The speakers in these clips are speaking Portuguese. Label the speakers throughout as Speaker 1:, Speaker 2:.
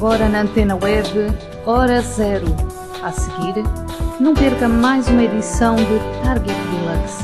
Speaker 1: agora na Antena Web, Hora Zero. A seguir, não perca mais uma edição de Target Deluxe.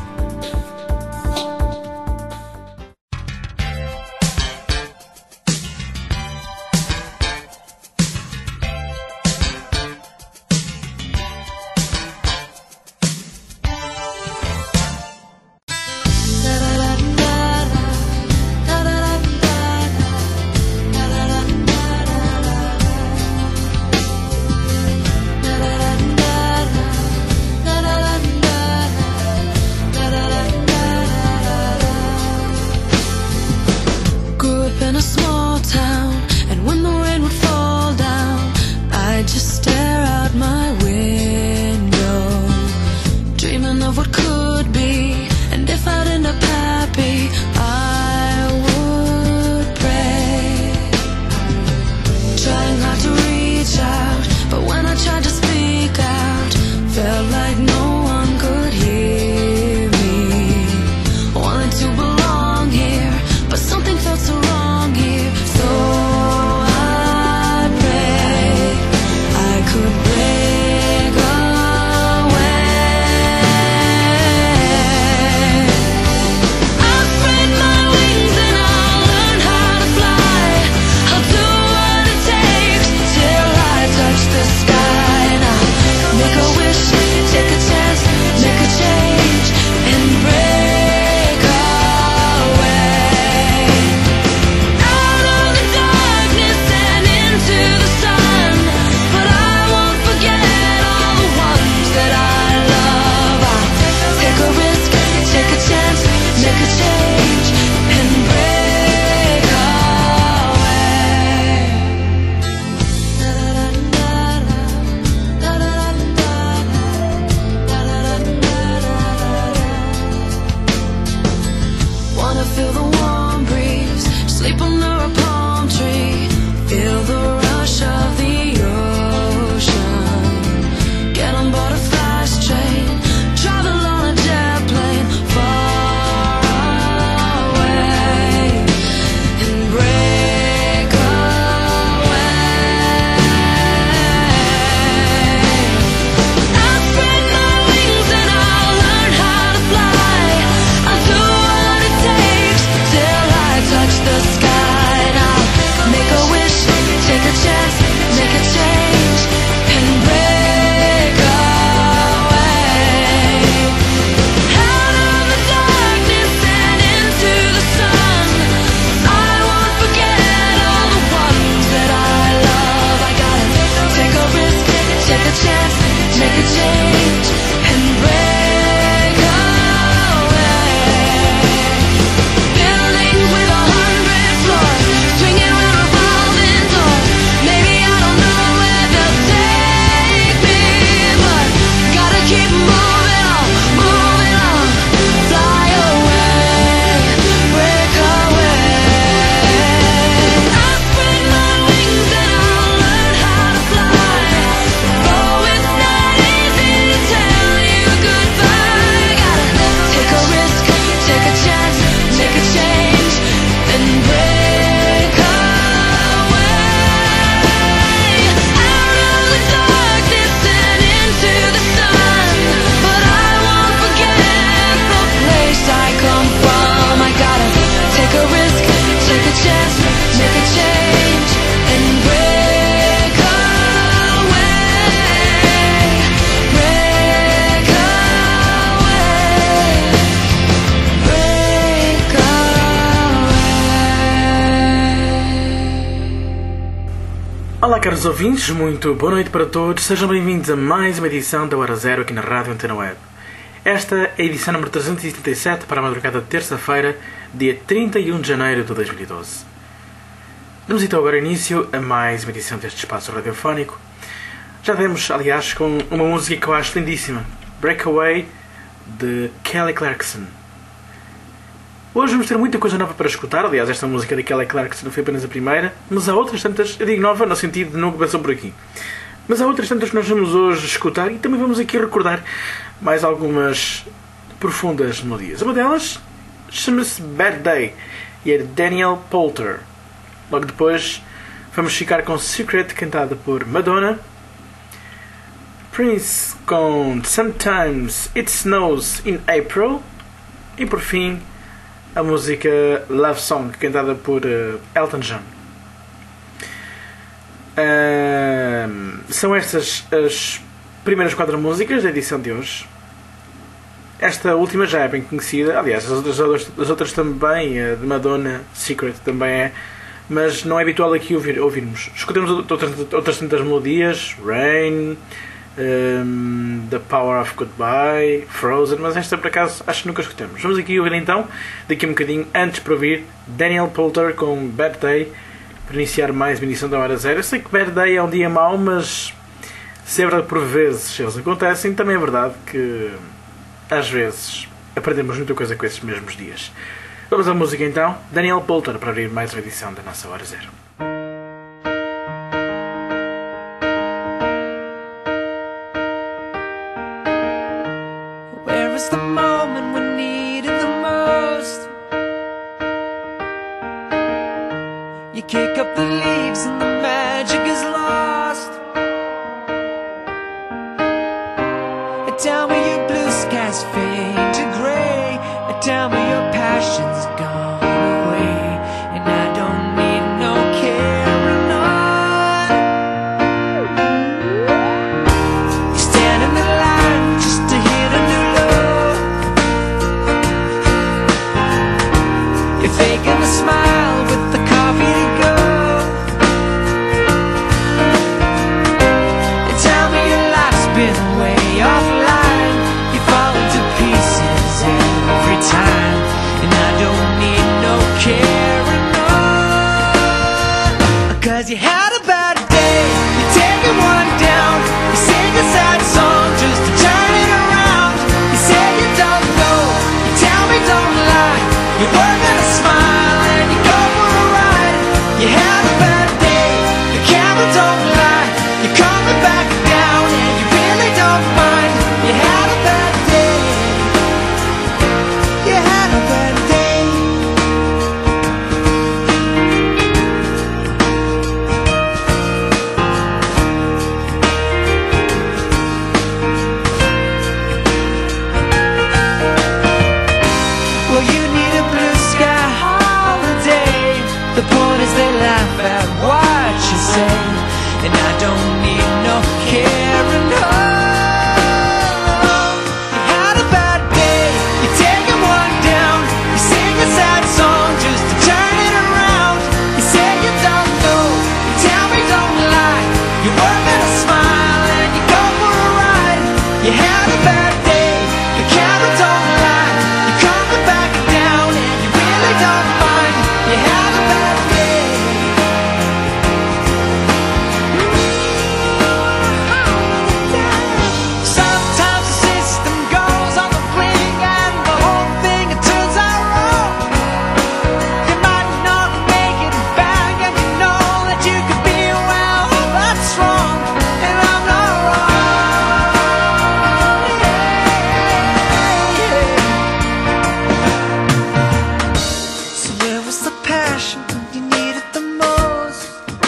Speaker 2: Olá, caros ouvintes, muito boa noite para todos. Sejam bem-vindos a mais uma edição da Hora Zero aqui na Rádio Antena Web. Esta é a edição número 377 para a madrugada de terça-feira, dia 31 de janeiro de 2012. Damos então agora início a mais uma edição deste espaço radiofónico. Já demos, aliás, com uma música que eu acho lindíssima, Breakaway, de Kelly Clarkson. Hoje vamos ter muita coisa nova para escutar. Aliás, esta música da Kelly Clarkson não foi apenas a primeira, mas há outras tantas, eu digo nova no sentido de nunca passou por aqui. Mas há outras tantas que nós vamos hoje escutar e também vamos aqui recordar mais algumas profundas melodias. Uma delas chama-se Bad Day e é de Daniel Poulter. Logo depois Vamos ficar com Secret, cantada por Madonna. Prince com Sometimes It Snows in April. E por fim, a música Love Song, cantada por Elton John. São estas as primeiras 4 músicas da edição de hoje. Esta última já é bem conhecida. Aliás, as outras também, a de Madonna, Secret, também é. Mas não é habitual aqui ouvirmos. Escutamos outras tantas melodias, Rain, The Power of Goodbye, Frozen, mas esta por acaso acho que nunca escutamos. Vamos aqui ouvir então, daqui a um bocadinho, antes para ouvir Daniel Poulter com Bad Day, para iniciar mais uma edição da Hora Zero. Eu sei que Bad Day é um dia mau, mas se é verdade por vezes eles acontecem, também é verdade que às vezes aprendemos muita coisa com esses mesmos dias. Vamos à música então, Daniel Poulter, para abrir mais uma edição da nossa Hora Zero.
Speaker 3: Where is the moment we needed the most? You kick up the leaves and the magic is lost. Tell me your blue skies fade to grey. Tell me your passion's gone away. And I don't need no carrying on. You stand in the line just to hit a new low. You're faking a smile with the coffee to go. And tell me your life's been way offline. You fall into pieces every time. And I don't need no carrying on. Cause you had a bad day. You're taking one down. You sing a sad song just to turn it around. You say you don't know. You tell me don't lie. You're working a smile and you go for a ride. You had a bad day. The camera don't lie. You're coming back down and you really don't mind. You had a bad day. You had a bad day. Well, you need a blue sky holiday. The point is they laugh at what you say. And I don't need no carrying on. You had a bad day. You're taking one down. You sing a sad song just to turn it around. You say you don't know. You tell me don't lie. You work at a smile and you go for a ride. You had a bad day. The camera don't lie. You're coming back down and you really don't mind. You had a bad day. Sometimes the system goes on the blink and the whole thing it turns out wrong. You might not make it back and you know that you could be well, that's wrong. And I'm not wrong. So where was the passion when you needed the most?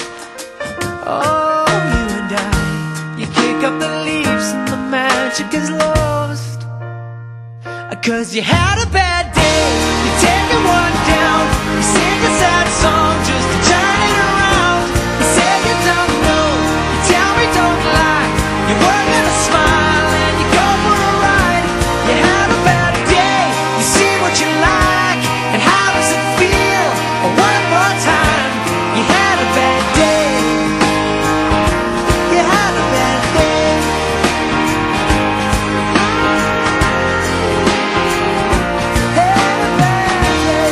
Speaker 3: Oh, you and I. You kick up the leaves and the magic is lost. Cause you had a bad day. You're taking one down. You sing a sad song just to turn it around. You say you don't know. You tell me don't lie. You're working a smile and you go for a ride. You had a bad day. You see what you like. And how does it feel? One more time. You had a bad day. You had a bad day. Had a bad day.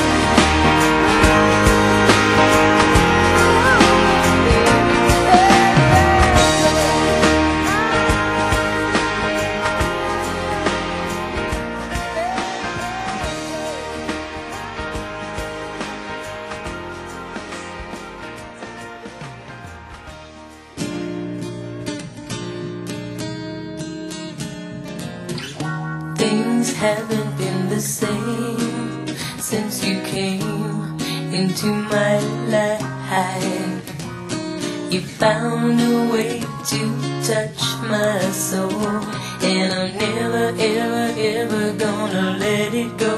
Speaker 4: Things haven't been the same since you came into my life. You found a way to touch my soul, and I'm never, ever, ever gonna let it go.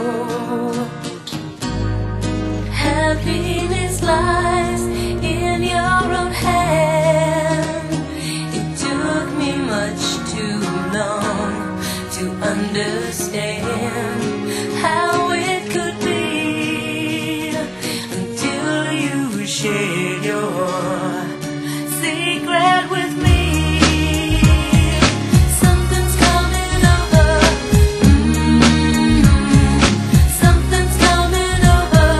Speaker 4: Happiness lies in your own hand. It took me much too long to understand how it could be until you shared your secret with me. Something's coming over. Something's coming over.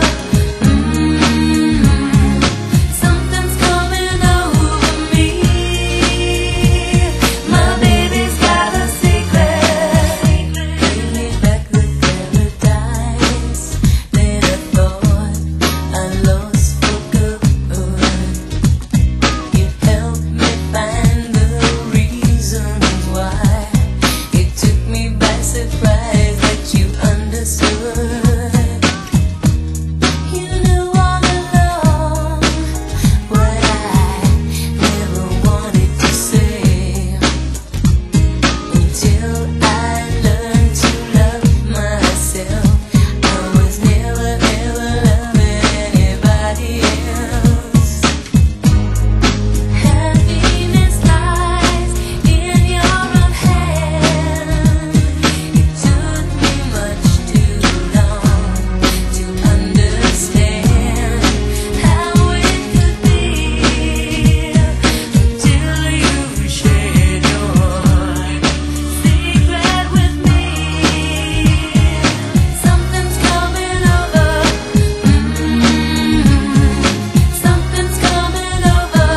Speaker 4: Something's coming over me. My baby's got a secret. Bring me back the paradise that I thought I lost for good. You helped me find the reasons why. It took me by surprise that you understood. You knew all along what I never wanted to say, until I learned to love myself. I was never ever loving anybody else. Happiness lies in your own hand. It took me much too long to understand how it could be until you shared your secret with me. Something's coming over. Something's coming over.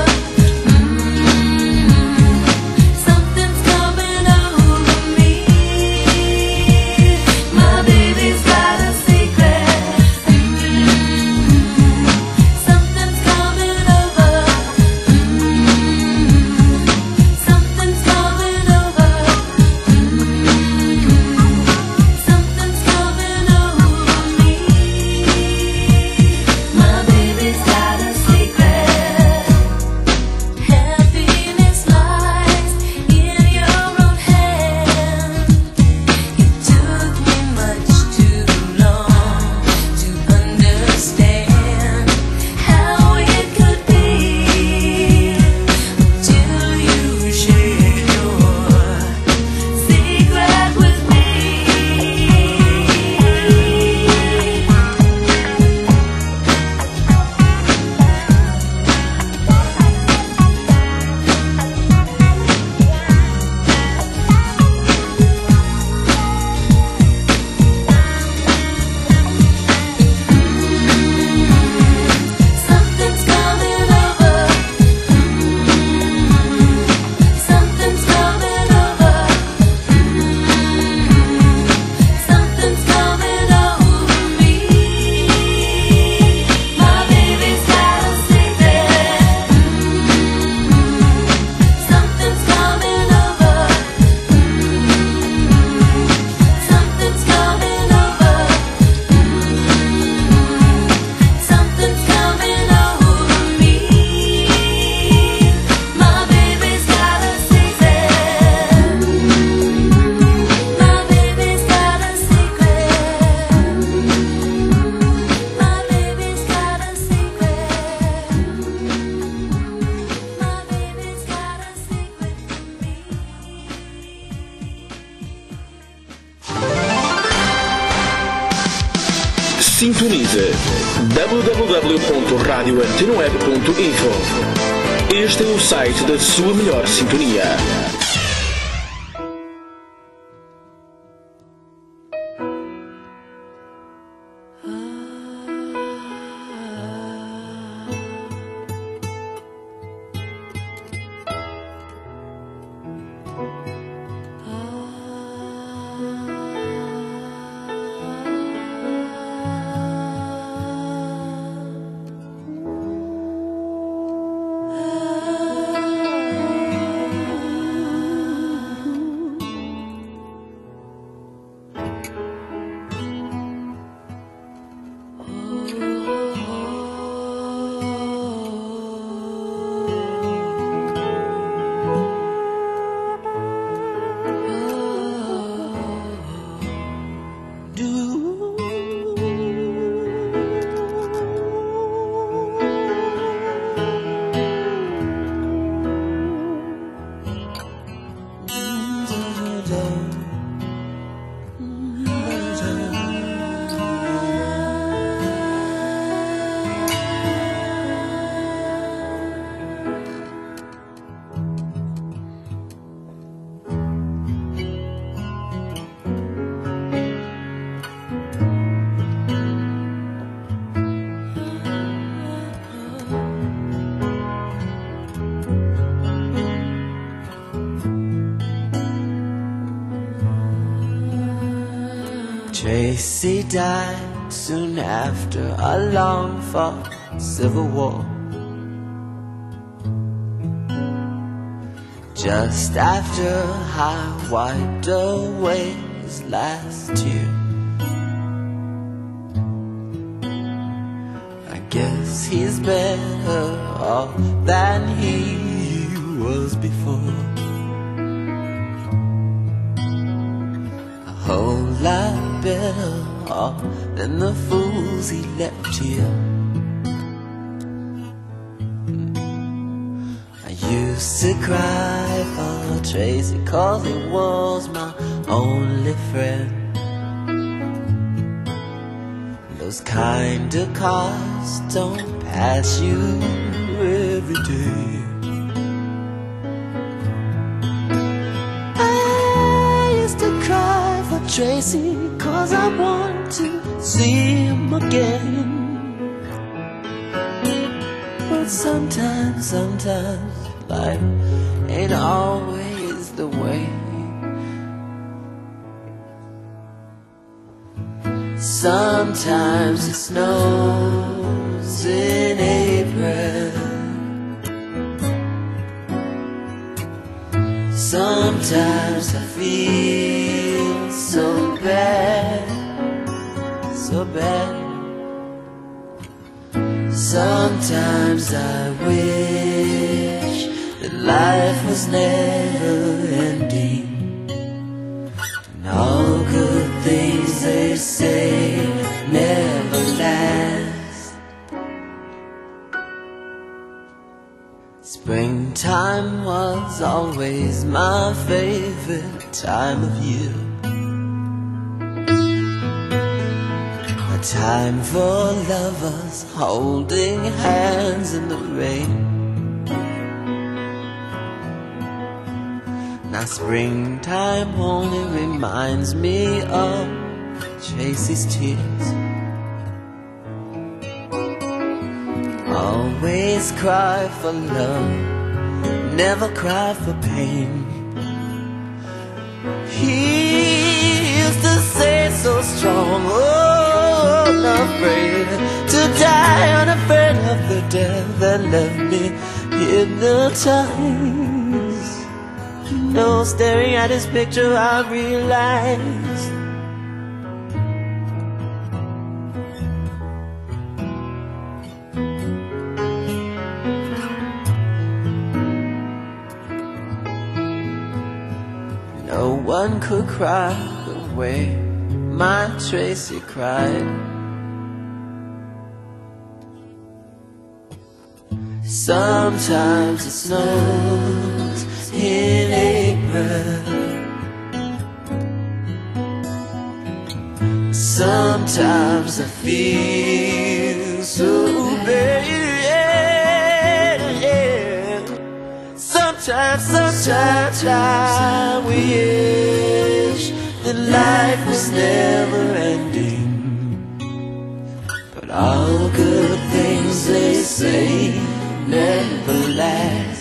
Speaker 4: Something's coming over me. My baby's got a secret. Something's coming over. Something's coming over. Something's coming over me. My baby's got a secret. Happiness lies in your own hand. It took me much too long to understand how it could be until you shared your secret with me. Something's coming over. Something's coming over. Something's coming over me. My baby's got a secret. Something's coming over. Something's coming over. Something's coming over me. My baby's got a secret. My baby's got a secret. My baby's got a secret. My baby's got a secret for me.
Speaker 5: Sintonize www.radioantenaweb.info. Este é o site da sua melhor sintonia.
Speaker 3: Tracy died soon after a long-fought civil war. Just after I wiped away his last tear. I guess he's better off than he was before. A whole lot better off than the fools he left here. Used to cry for Tracy 'cause he was my only friend. Those kind of cars don't pass you every day. I used to cry for Tracy 'cause I want to see him again. But sometimes life ain't always the way. Sometimes it snows in April. Sometimes I feel so bad, so bad. Sometimes I wish that life was never ending, and all good things they say never last. Springtime was always my favorite time of year. A time for lovers holding hands in the rain. Now springtime only reminds me of Tracy's tears. Always cry for love, never cry for pain. He used to say so strong, oh, not afraid to die, unafraid of the death that left me hypnotized. No, staring at his picture I realized no one could cry the way my Tracy cried. Sometimes it snows in April. Sometimes I feel so bad. Sometimes I wish that life was never ending, but all good things they say never last.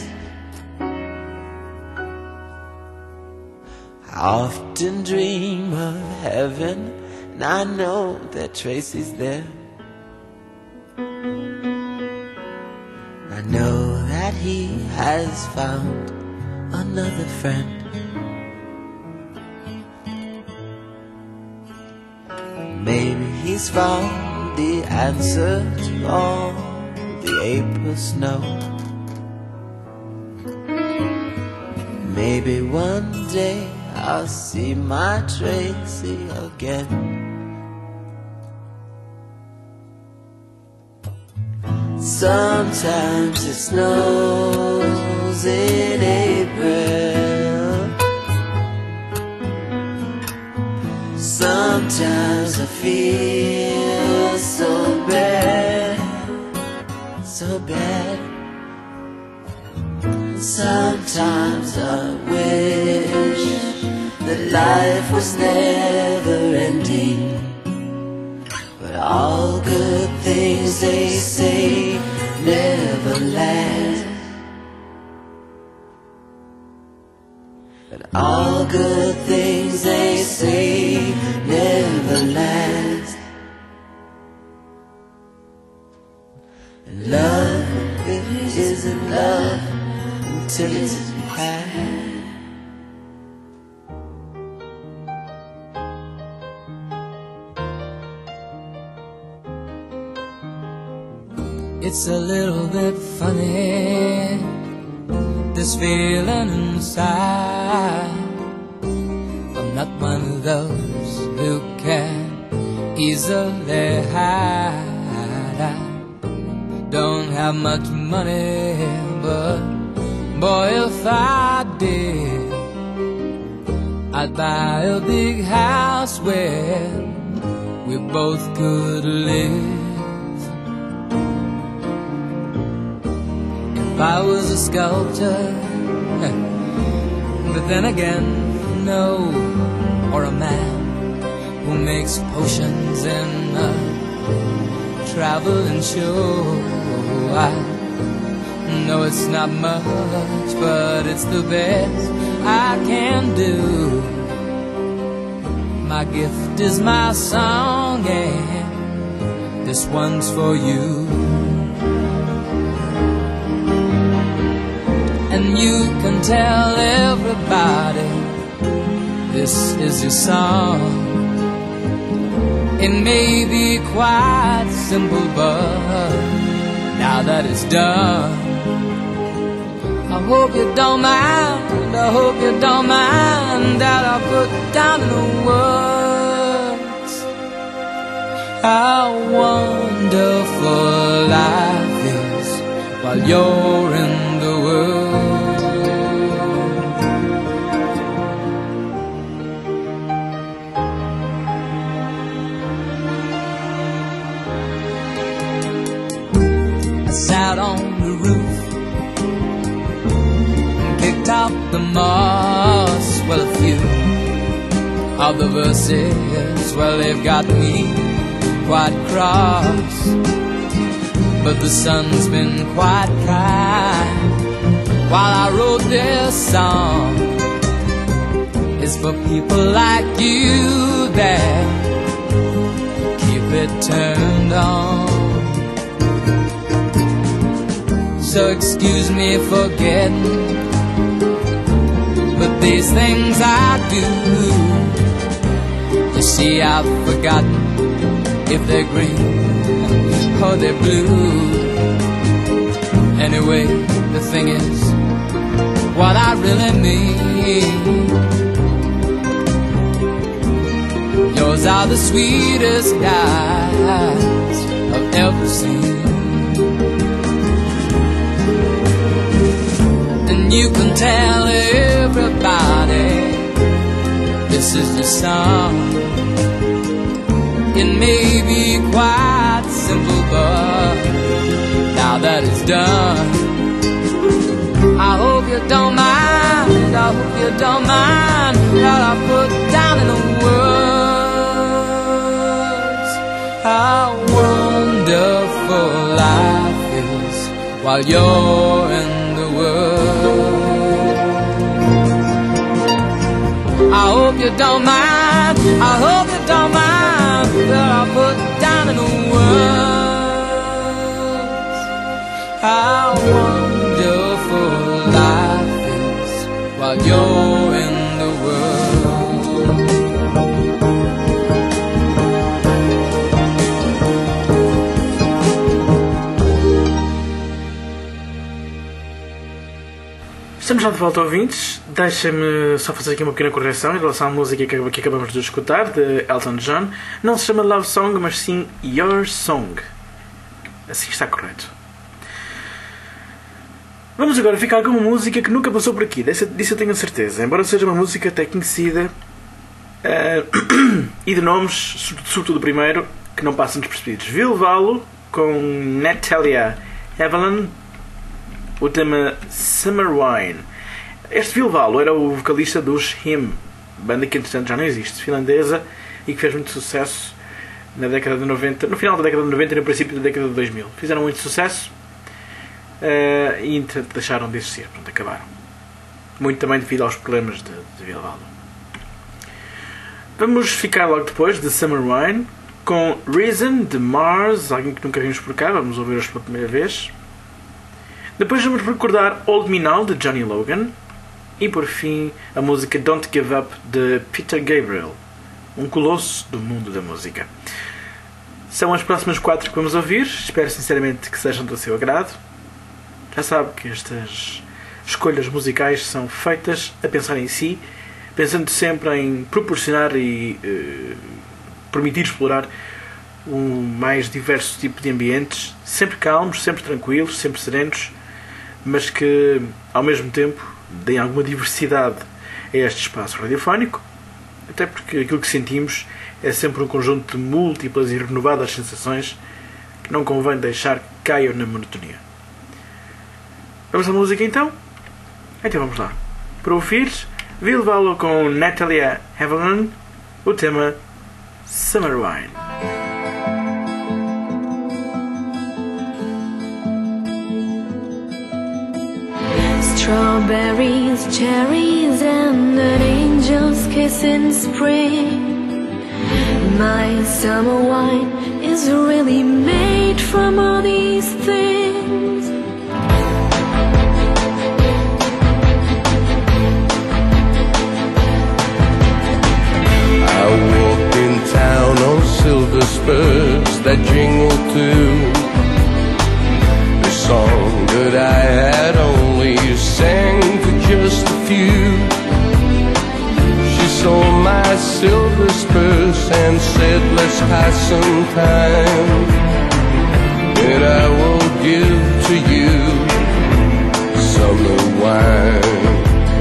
Speaker 3: I often dream of heaven, and I know that Tracy's there. I know that he has found another friend. Maybe he's found the answer to all the April snow. Maybe one day I'll see my Tracy again. Sometimes it snows in April. Sometimes I feel so bad, so bad. Sometimes I wish that life was never ending, but all good things they say never last. But all good things they say never last. facilities have. It's a little bit funny, this feeling inside. I'm not one of those who can easily hide. I don't have much money, but boy, if I did, I'd buy a big house where we both could live. If I was a sculptor, but then again, no, or a man who makes potions in a traveling show. I know it's not much, but it's the best I can do. My gift is my song, and this one's for you. And you can tell everybody this is your song. It may be quite simple, but now that it's done, I hope you don't mind, I hope you don't mind that I put down in the words how wonderful life is while you're in the world. I sat on the roof and picked out the moss. Well, a few of the verses, well, they've got me quite cross. But the sun's been quite kind while I wrote this song. It's for people like you that keep it turned on. So excuse me for getting, but these things I do, you see I've forgotten if they're green or they're blue. Anyway, the thing is, what I really mean, yours are the sweetest eyes I've ever seen. And you can tell everybody this is your song. It may be quite simple, but now that it's done, I hope you don't mind, I hope you don't mind that I put down in the words how wonderful life is while you're in the world. I hope you don't mind, I hope you don't mind that I put down in the words how wonderful life is while you're in the world.
Speaker 2: Estamos já de volta, ouvintes. Deixem-me só fazer aqui uma pequena correção em relação à música que acabamos de escutar, de Elton John. Não se chama Love Song, mas sim Your Song. Assim está correto. Vamos agora ficar com uma música que nunca passou por aqui, disso eu tenho a certeza. Embora seja uma música até conhecida e de nomes, sobretudo o primeiro, que não passam despercebidos. Vilvalo, com Natalia Evelyn, o tema Summer Wine. Este Vilvalo era o vocalista dos Him, banda que entretanto já não existe, finlandesa, e que fez muito sucesso na década de 90, no final da década de 90 e no princípio da década de 2000. Fizeram muito sucesso e entretanto deixaram de existir, pronto, acabaram. Muito também devido aos problemas de Vilvalo. Vamos ficar logo depois de Summer Wine com Reason de Mars, alguém que nunca vimos por cá, vamos ouvir hoje pela primeira vez. Depois vamos recordar Old Me Now, de Johnny Logan. E por fim, a música Don't Give Up, de Peter Gabriel, um colosso do mundo da música. São as próximas 4 que vamos ouvir. Espero sinceramente que sejam do seu agrado. Já sabe que estas escolhas musicais são feitas a pensar em si, pensando sempre em proporcionar e permitir explorar um mais diverso tipo de ambientes, sempre calmos, sempre tranquilos, sempre serenos, mas que ao mesmo tempo deem alguma diversidade a este espaço radiofónico, até porque aquilo que sentimos é sempre um conjunto de múltiplas e renovadas sensações que não convém deixar que caiam na monotonia. Vamos à música então? Então vamos lá. Para ouvir, vi levá-lo com Natalia Haviland, o tema Summer Wine.
Speaker 4: Strawberries, cherries, and an angel's kiss in spring. My summer wine is really made from all these things.
Speaker 6: I walked in town on silver spurs that jingle too. The song that I had only sang for just a few. She saw my silver spurs and said, let's pass some time, and I will give to you summer wine.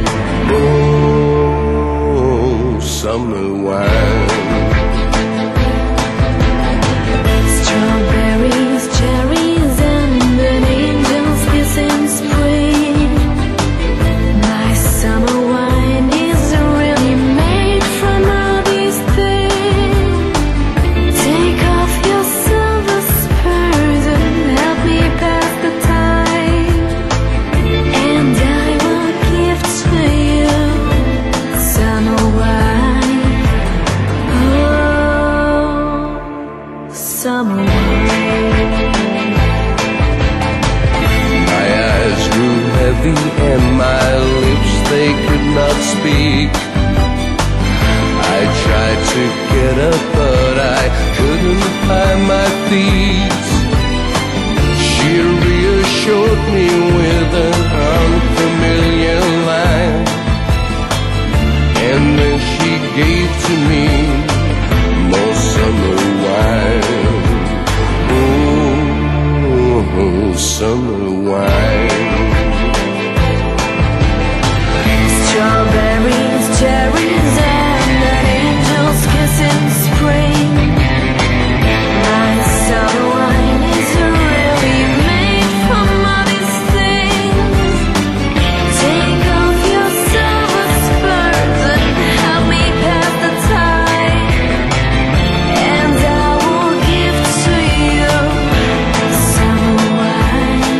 Speaker 6: Oh, summer wine.
Speaker 4: Strawberries, cherries, and an angel's kiss in spring. My summer wine is really made from all these things. Take off your silver spurs and help me pass the time, and I will give to you summer wine. Oh, summer wine.
Speaker 6: My eyes grew heavy and my lips, they could not speak. I tried to get up but I couldn't find my feet. She reassured me with an unfamiliar line, and then she gave to me more summer wine. Oh, summer wine.
Speaker 4: Strawberries, cherries, and an angel's kiss in spring. My summer wine is really made from all these things. Take off your silver spurs and help me pass the time, and I will give to you summer wine.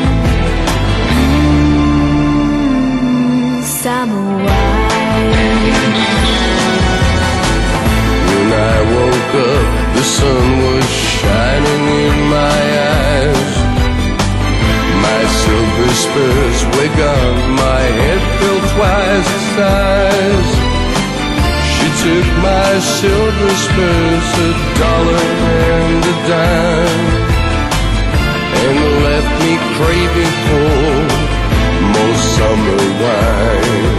Speaker 4: Summer wine.
Speaker 6: When I woke up, the sun was shining in my eyes. My silver spurs were gone, my head felt twice the size. She took my silver spurs, $1 and a dime, and left me craving for more summer wine.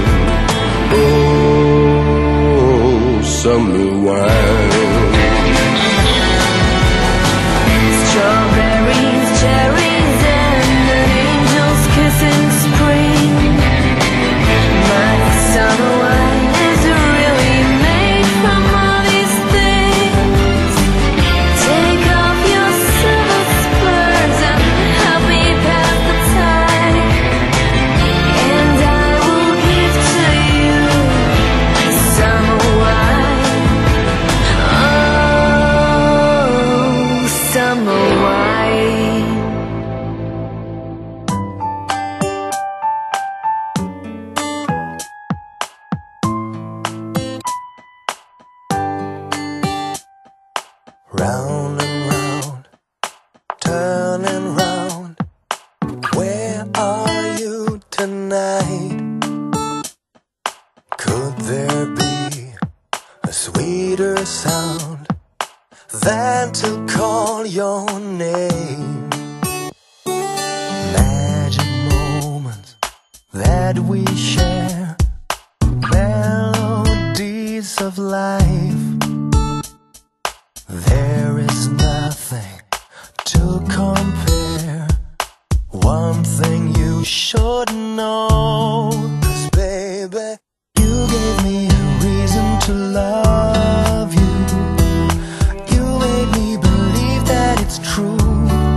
Speaker 6: Oh, summer wine.
Speaker 4: Strawberries, cherries, and an angel's kiss in spring. My summer wine is really made from all these things. Take
Speaker 3: than to call your name. Magic moments that we share, melodies of life. There is nothing to compare. One thing you should know, 'cause baby, you gave me a reason to love you. You made me believe that it's true.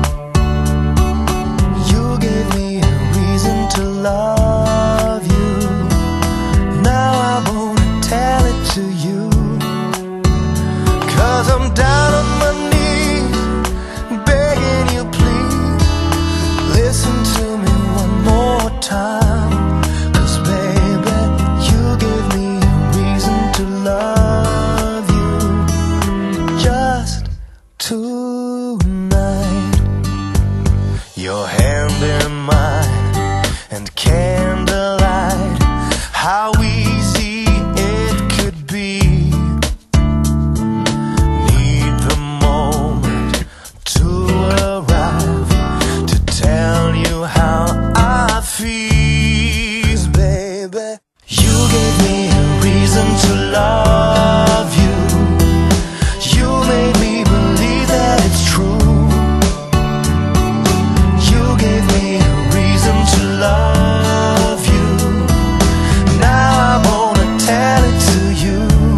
Speaker 3: You gave me a reason to love you. Now I wanna tell it to you, 'cause I'm down on my knees, begging you please, listen to me one more time. 'Cause baby, you gave me a reason to love you. Just tonight, your hand in mine and candlelight, how easy it could be. Need the moment to arrive to tell you how I feel. Baby, you gave me a reason to love you. You made me believe that it's true. You gave me a reason to love you. Now I wanna tell it to you,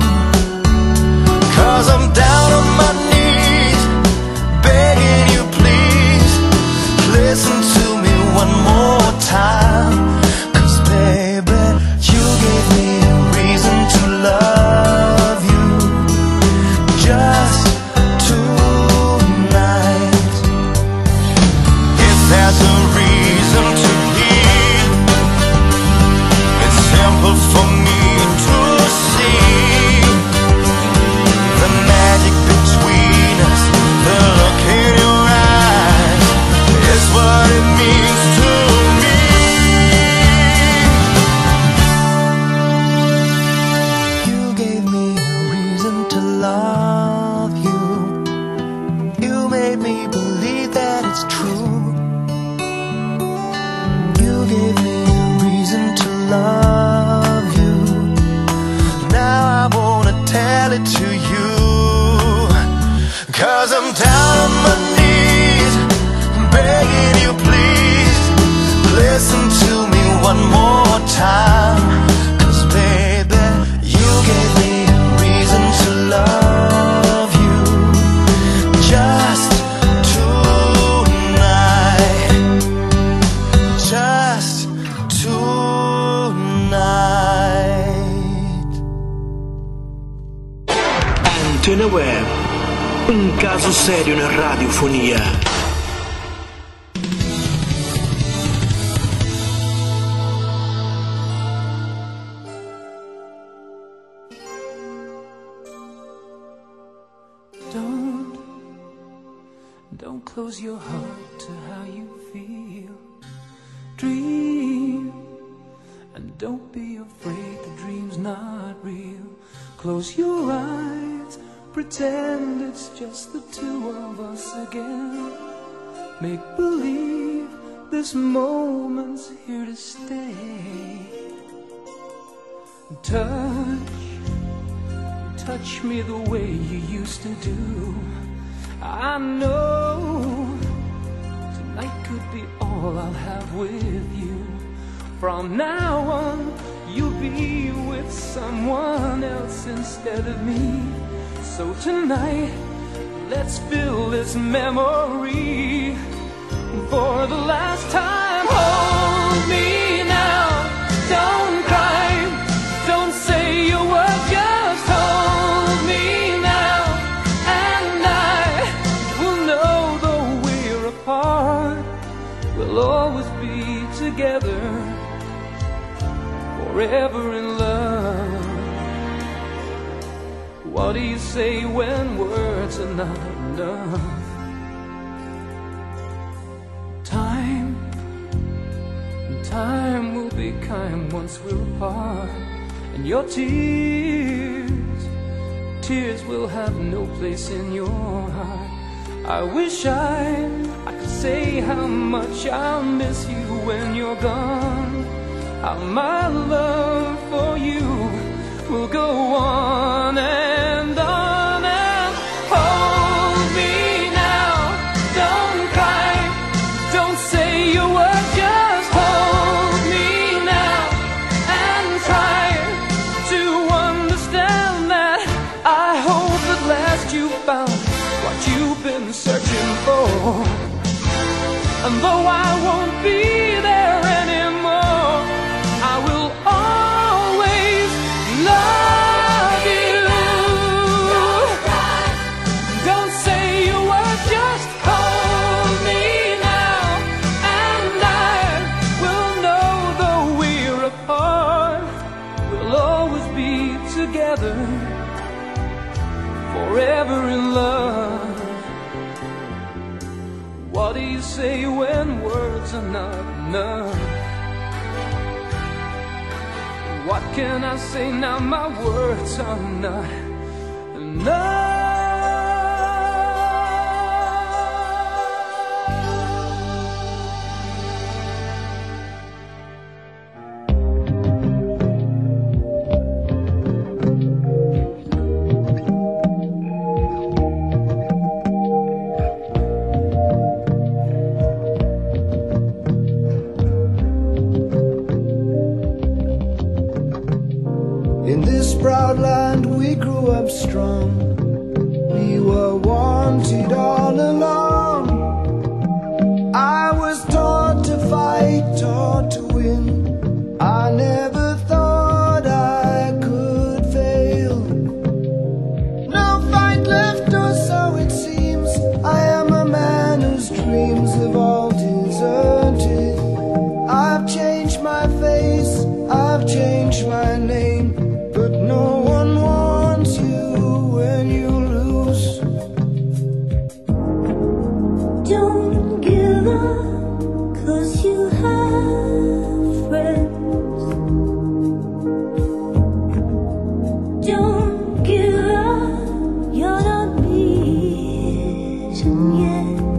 Speaker 3: 'cause I'm down on my knees, begging you please, listen to me one more time. 'Cause baby, you gave me a reason to love you. Just tonight. If there's a reason to leave, it's simple for me to see. The magic between us, the look in your eyes, is what it means to me. You gave me a reason to love you. You made me believe that it's true. You gave me a reason to love you. Now I wanna tell it to you, 'cause I'm down on my knees, begging you please, listen to me one more time. 'Cause baby, you gave me a reason to love you. Just tonight. Just tonight.
Speaker 5: Antena Web, un caso serio na radiofonia.
Speaker 3: Don't close your heart to how you feel. Dream, and don't be afraid the dream's not real. Close your eyes, pretend it's just the two of us again. Make believe this moment's here to stay. Touch me the way you used to do. I know tonight could be all I'll have with you. From now on, you'll be with someone else instead of me. So tonight, let's fill this memory for the last time. Hold me now, don't cry, don't say your word, just hold me now. And I will know though we're apart, we'll always be together, forever in love. What do you say when words are not enough? Time will be kind once we're apart, and your tears tears will have no place in your heart. I wish I could say how much I'll miss you when you're gone. How my love for you will go on and on. And hold me now, don't cry, don't say your word, just hold me now and try to understand that I hope at last you found what you've been searching for. And though I won't be there anymore, I will always love you. Don't say a word, just hold me now, and I will know though we're apart, we'll always be together, forever in love. What do you say when words are not enough? What can I say now? My words are not enough.
Speaker 7: In this proud land we grew up strong. We were wanted all along. I was taught to fight, taught to win. I never thought I could fail. No fight left, or so it seems. I am a man whose dreams have all deserted. I've changed my face, I've changed my name, but no one wants you when you lose.
Speaker 4: Don't give up, 'cause you have friends. Don't give up, you're not beaten yet.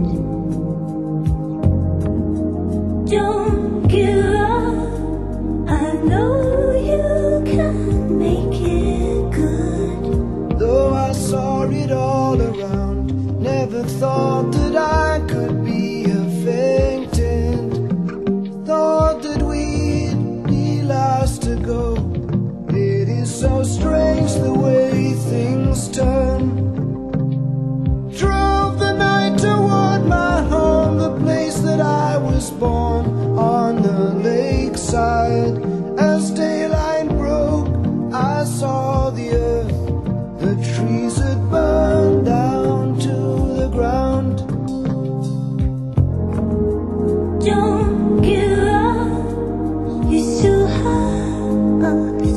Speaker 4: Don't give up, I know you can make it good.
Speaker 7: Though I saw it all around, never thought that I could be a faintant. Thought that we'd be last to go. It is so strange the way things turn. Drove the night toward my home, the place that I was born, on the lakeside. As daylight broke, I saw the earth, the trees had burned down to the ground.
Speaker 4: Don't give up, you still have us.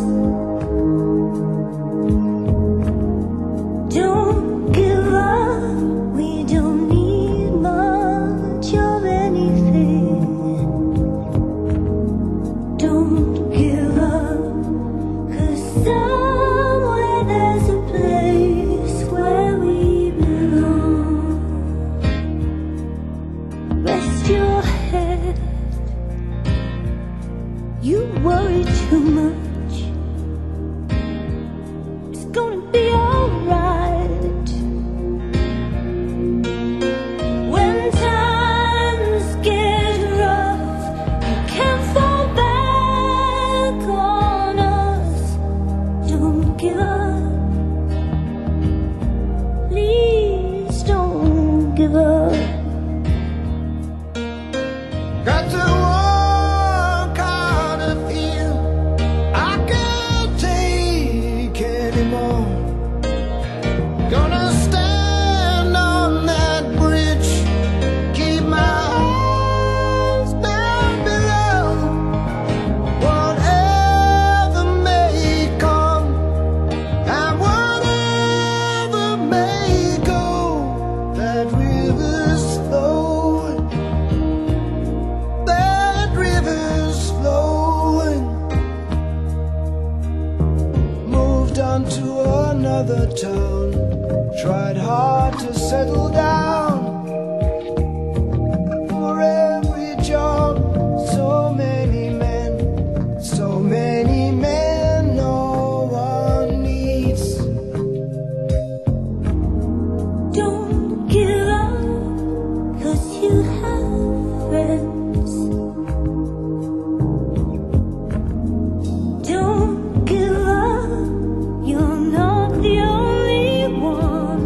Speaker 4: Don't give up, we don't need much of anything. Don't give up, 'cause somewhere there's a place where we belong. Rest your head, you worry too much. It's gonna be alright. When times get rough, you can't fall back on us. Don't give up, please don't give up.
Speaker 7: Got to walk out of here, I can't take anymore. Gonna stand on that bridge, keep my eyes down below. Whatever may come, and whatever may go, that river's another town. Tried hard to settle down. For every job, so many men, so many men no one needs.
Speaker 4: Don't give up, 'cause you have friends. Don't give up, you're not the only one.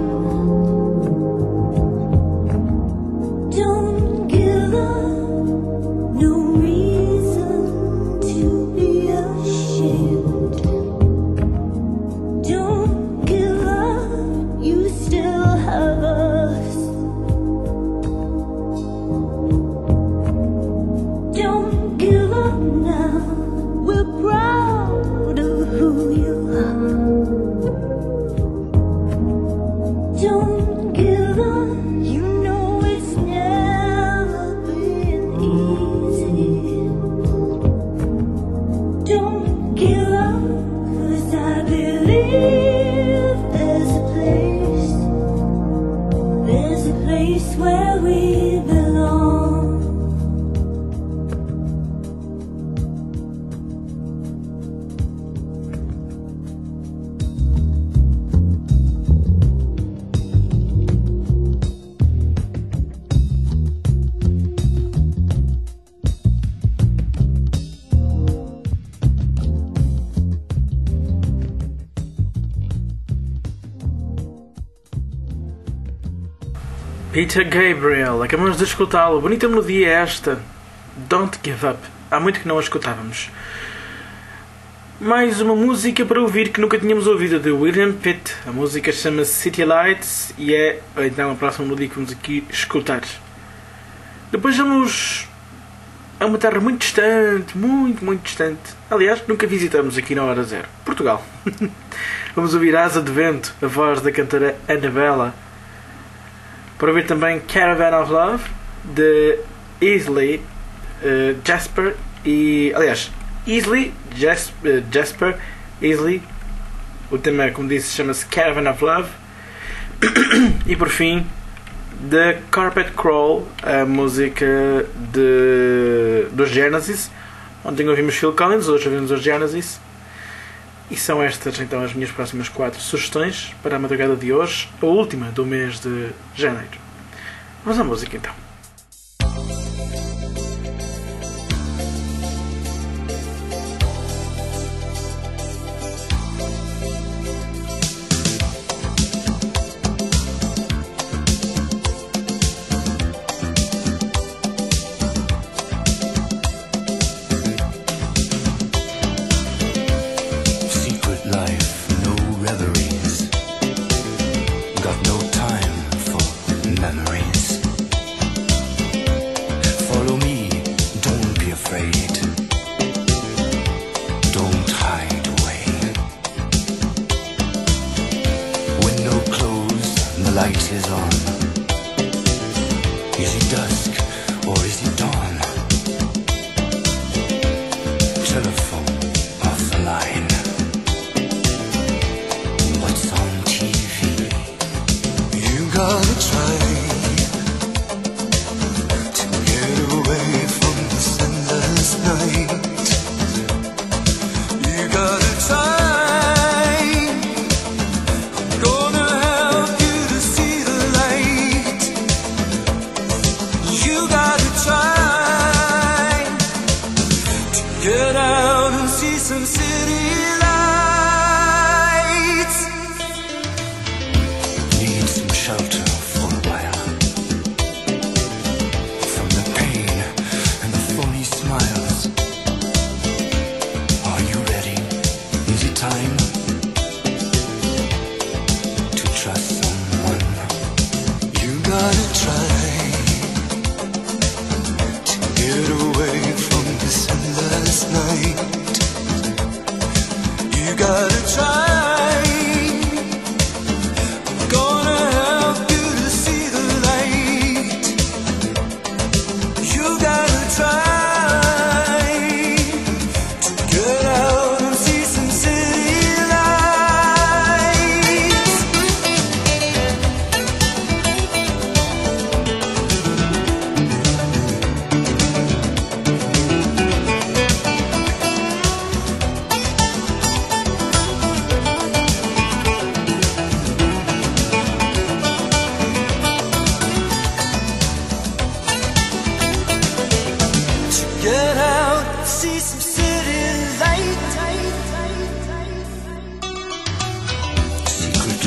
Speaker 4: Don't give up, no reason to be ashamed. Don't give up, you still have us. Don't give up now, we're proud of who you are. Don't give up, you know it's never been easy. Don't give up, 'cause I believe there's a place where we belong.
Speaker 2: Peter Gabriel, acabamos de escutá-lo. Bonita melodia esta. Don't Give Up. Há muito que não a escutávamos. Mais uma música para ouvir que nunca tínhamos ouvido, de William Pitt. A música chama-se City Lights e é então a próxima melodia que vamos aqui escutar. Depois vamos a uma terra muito distante, muito distante. Aliás, nunca visitamos aqui na Hora Zero. Portugal. Vamos ouvir Asa de Vento, a voz da cantora Annabella. Para ouvir também Caravan of Love, de Easley, Jasper e... Aliás, Easley, Jasper, Easley. O tema, como disse, chama-se Caravan of Love. E por fim, The Carpet Crawl, a música dos Genesis. Ontem ouvimos Phil Collins, hoje ouvimos os Genesis. E são estas então as minhas próximas 4 sugestões para a madrugada de hoje, a última do mês de janeiro. Vamos à música então.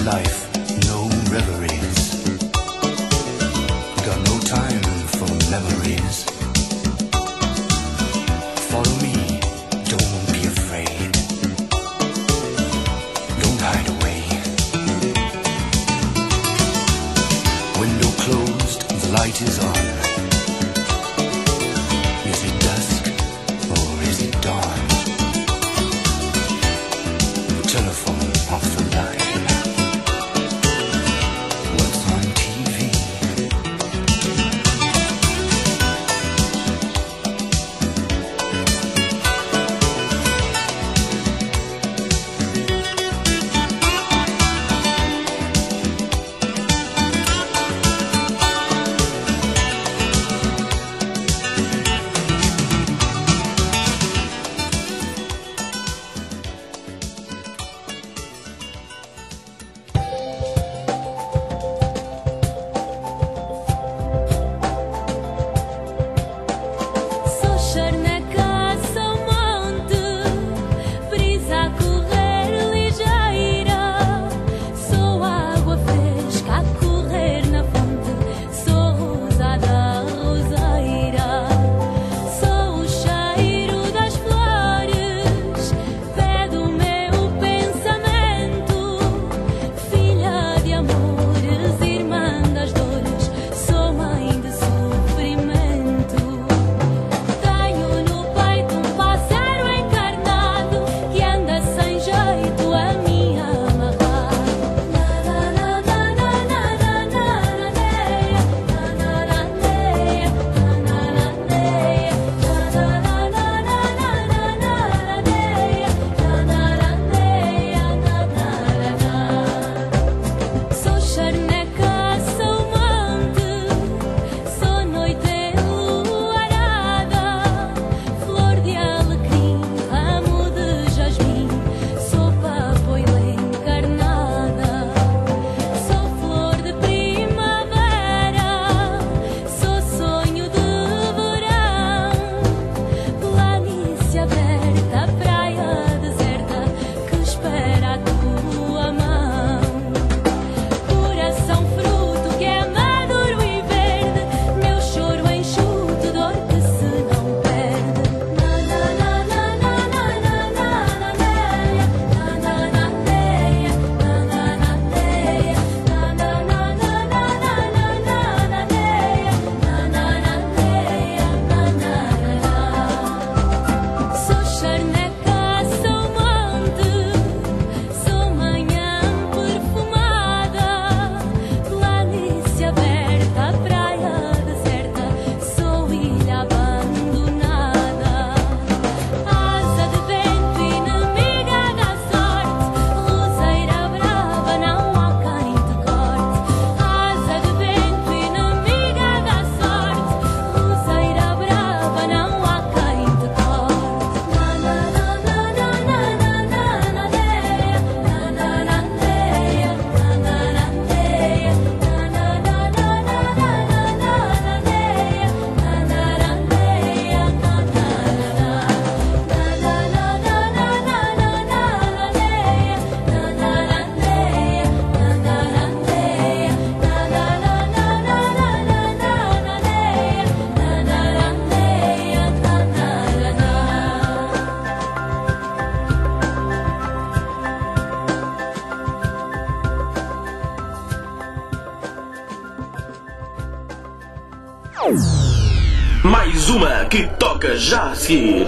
Speaker 8: life, no reveries. Got no time for memories. Follow me, don't be afraid. Don't hide away. Window closed, the light is on. Is it dusk or is it dawn? Telephone off the line. What's on TV?
Speaker 5: Mais uma que toca já a seguir.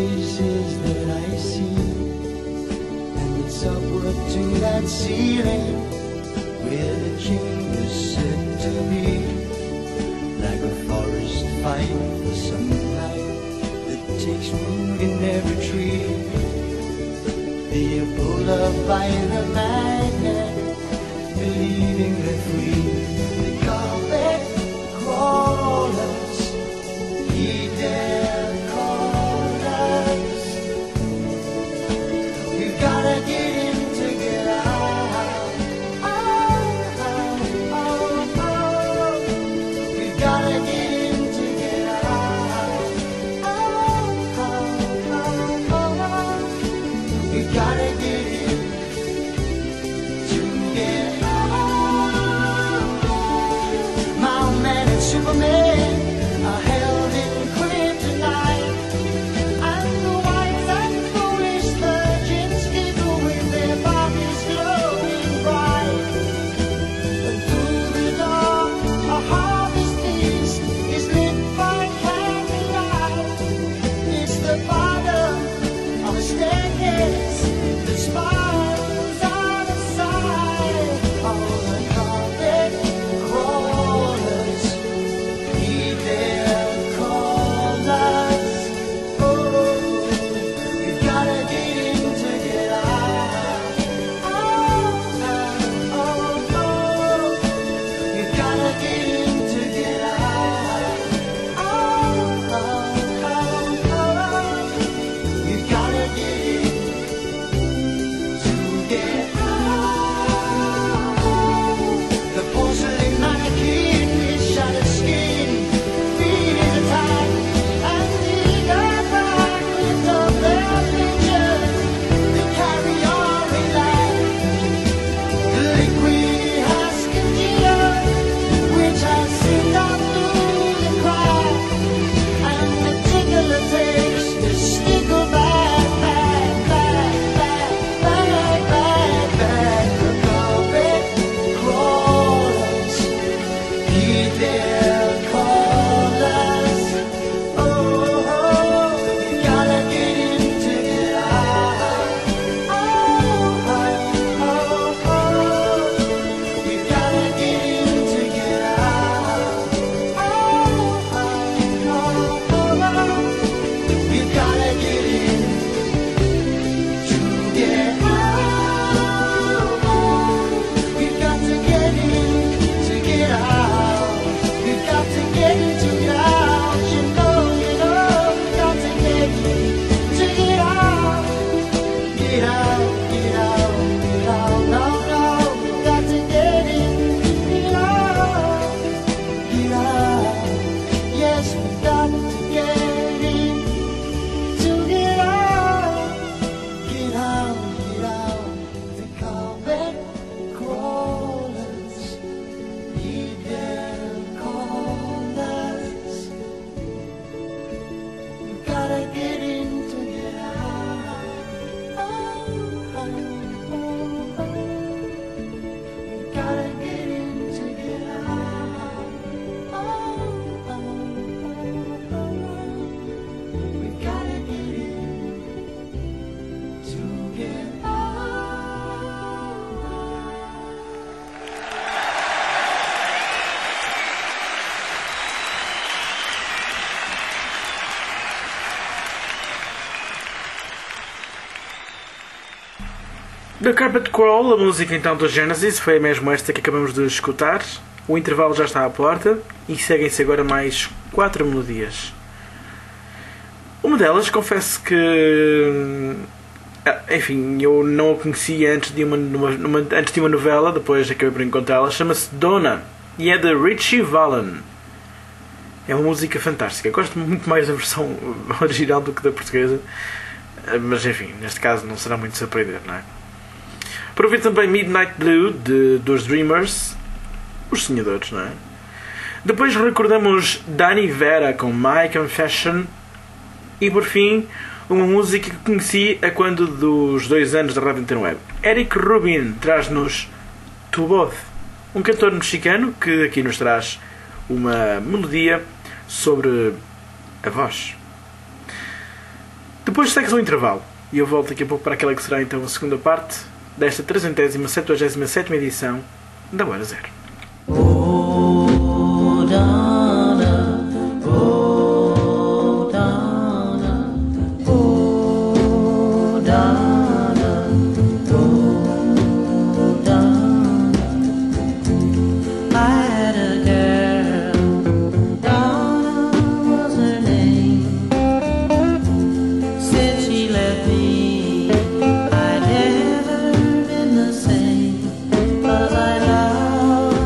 Speaker 7: faces that I see, and it's upward to that ceiling where the king is said to be, like a forest fight for sunlight that takes root in every tree. They are pulled up by the magnet, believing they're free. The carpet crawlers heed their callers. We've gotta get in to get out. Oh, oh, oh, oh. We've gotta get in to get out. Oh, oh, oh, oh. We've gotta get in to get out. My old man and Superman are held in kryptonite, and the wise and foolish virgins giggle with their bodies glowing bright. And through the dark, a harvest feast is lit by candlelight. It's the bottom of a staircase that spirals out of sight. All the carpet crawlers heed their callers. Oh, you've gotta get in to get out. Oh, oh, oh, oh. You've gotta get in to get out. Oh, oh, oh, oh. You've gotta get in to get out. The porcelain mannequin with shattered skin, feet is attacked, and the back lift up their pictures. They carry on relaxed. The liquid has congealed, which has seeped out through the crack, and the tickler takes the stickle back, back, back, back, back, back, back. The carpet crawlers heed their callers. Oh, oh, you gotta get in to get out. Oh, oh, oh, oh. You gotta get in to get out. Oh, oh, oh, oh. You gotta get in to get out. We've got to get in to get out. We've got to get in to get out. You know, we've got to get in to get out. Get out, get out, get out. No, no, we've got to get in to get out. Get out. Yes, we've got to get in to get out. Get out, get out. The carpet crawlers heed their callers. We've gotta get in to get out. Oh, oh, oh, oh. We've gotta get in to get out. Oh, oh, oh, oh. We've gotta get in to get out.
Speaker 2: The Carpet Crawl, a música então do Genesis, foi mesmo esta que acabamos de escutar. O intervalo já está à porta e seguem-se agora mais 4 melodias. Uma delas, confesso que... enfim, eu não a conhecia antes de uma novela, depois acabei por encontrá-la. Chama-se Donna e é de Richie Valens. É uma música fantástica. Gosto muito mais da versão original do que da portuguesa, mas enfim, neste caso não será muito surpreender, não é? Por ouvir também Midnight Blue dos Dreamers, os sonhadores, não é? Depois recordamos Danny Vera com My Confession e por fim uma música que conheci a quando dos 2 anos da Rádio Interweb. Eric Rubin traz-nos Tu Voz, um cantor mexicano que aqui nos traz uma melodia sobre a voz. Depois segue-se um intervalo e eu volto daqui a pouco para aquela que será então a segunda parte desta 377ª edição da Hora Zero.
Speaker 3: I'd never been the same, 'cause I love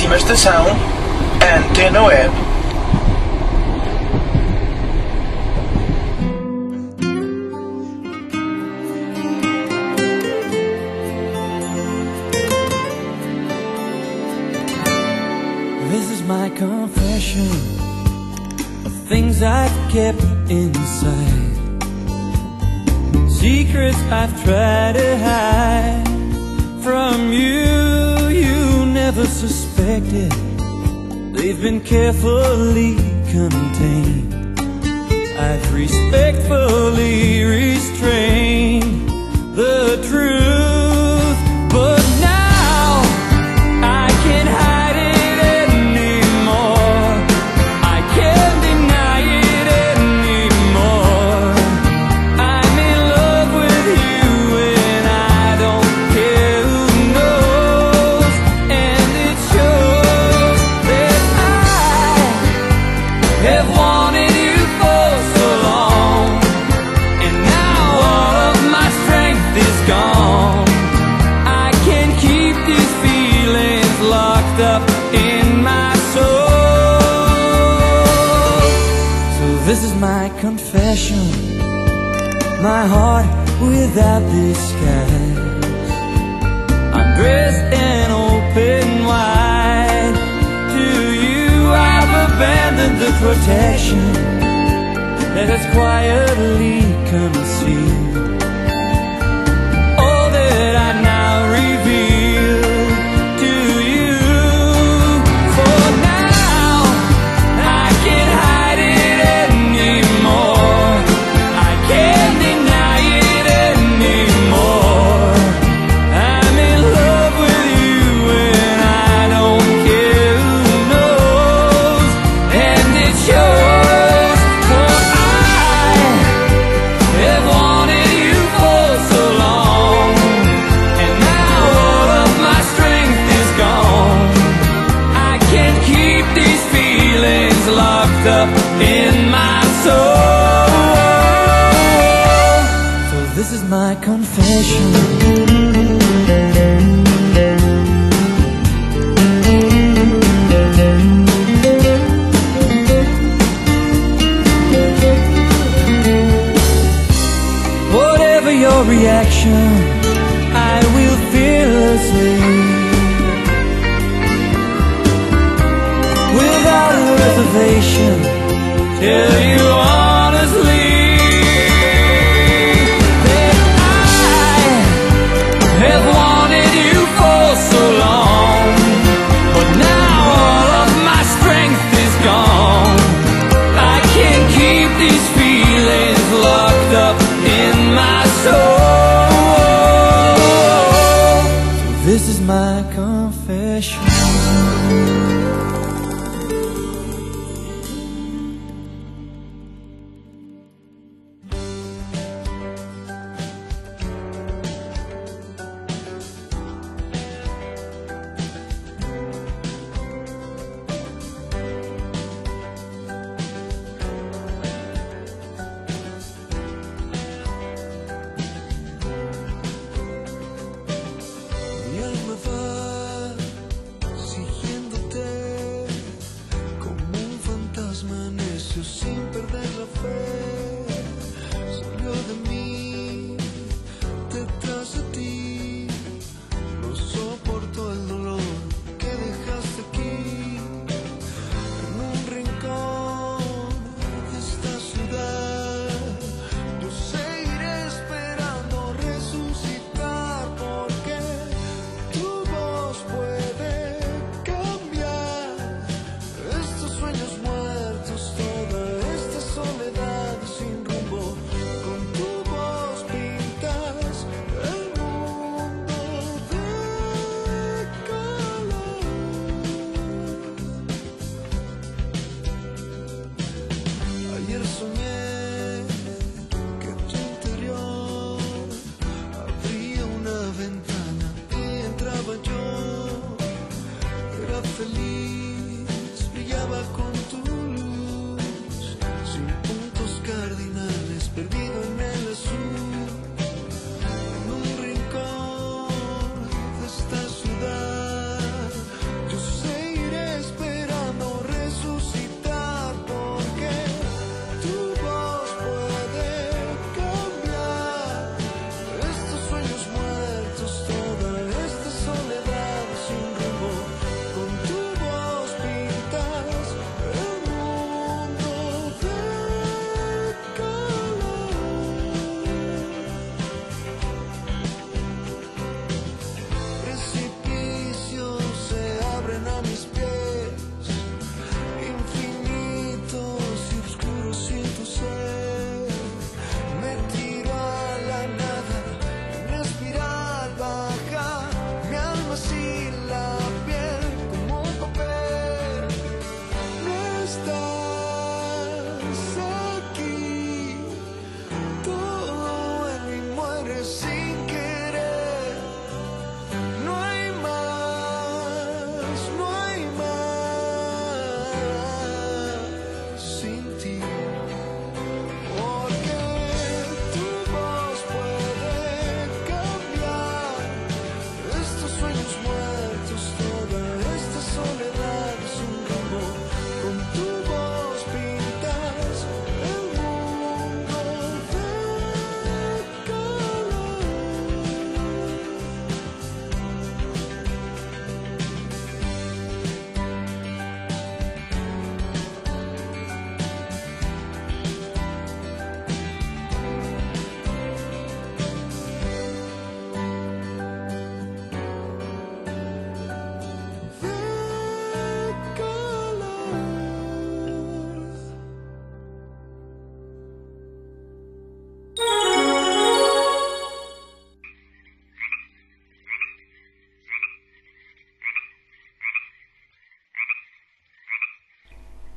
Speaker 5: Próxima estação, Antena Web.
Speaker 3: This is my confession of things I've kept inside, secrets I've tried to hide from you. You never suspected, they've been carefully contained. I've respectfully restrained the truth, but now I can't hide it anymore. I can't deny it anymore. I'm in love with you and I don't care who knows. And it shows that I have wanted you for so long, and now all of my strength is gone. I can't keep these feelings locked up in my soul. So this is my confession, my heart without disguise. I'm dressed and open wide. To you I've abandoned the protection that has quietly concealed all that I now reveal to you. For now I can't hide it anymore. I can't deny it anymore. I'm in love with you and I don't care who knows. And it shows, for I have wanted you for so long, and now all of my strength is gone. I can't keep these feelings locked up in my soul. So this is my confession. Whatever your reaction, I will fearlessly, without a reservation, tell you honestly that I have wanted you for so long, but now all of my strength is gone. I can't keep these feelings locked up in my soul. So this is my confession.
Speaker 7: Mi alma va siguiéndote como un fantasma necio sin perder la fe. Salió de mí detrás de ti. No soporto el dolor que dejaste aquí en un rincón de esta ciudad. Yo seguiré esperando resucitar, porque tu voz puede cambiar estos sueños muertos, toda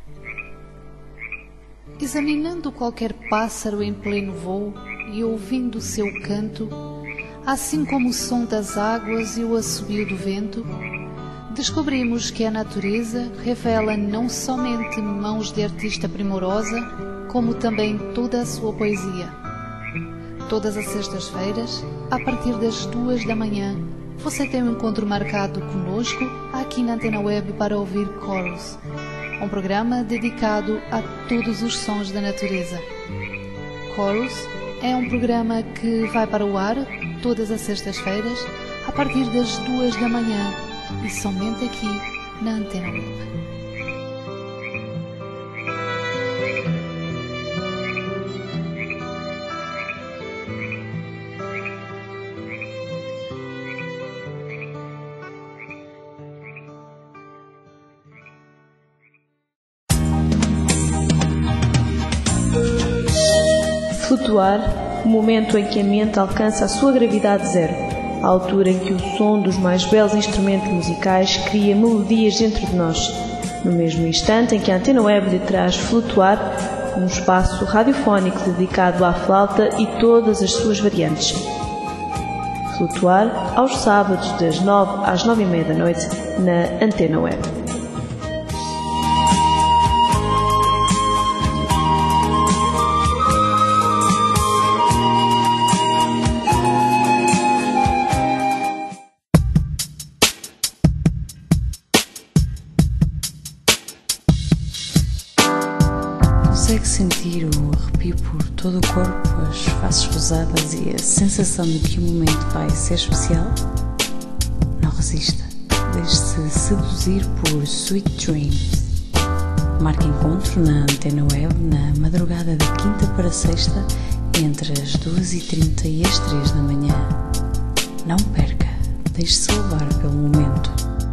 Speaker 1: Examinando qualquer pássaro em pleno voo e ouvindo o seu canto, assim como o som das águas e o assobio do vento, descobrimos que a natureza revela não somente mãos de artista primorosa, como também toda a sua poesia. Todas as sextas-feiras, a partir das 2 da manhã, você tem um encontro marcado conosco aqui na Antena Web para ouvir Chorus, um programa dedicado a todos os sons da natureza. Chorus é um programa que vai para o ar todas as sextas-feiras, a partir das 2 da manhã, e somente aqui na Antena Web.
Speaker 9: Flutuar, o momento em que a mente alcança a sua gravidade zero, a altura em que o som dos mais belos instrumentos musicais cria melodias dentro de nós, no mesmo instante em que a Antena Web lhe traz Flutuar, um espaço radiofónico dedicado à flauta e todas as suas variantes. Flutuar, aos sábados das 9 às 9h30 da noite, na Antena Web.
Speaker 10: Consegue sentir o arrepio por todo o corpo, as faces rosadas e a sensação de que o momento vai ser especial? Não resista, deixe-se seduzir por Sweet Dreams. Marque encontro na Antena Web na madrugada de quinta para sexta, entre as 2h30 e as 3 da manhã. Não perca, deixe-se levar pelo momento.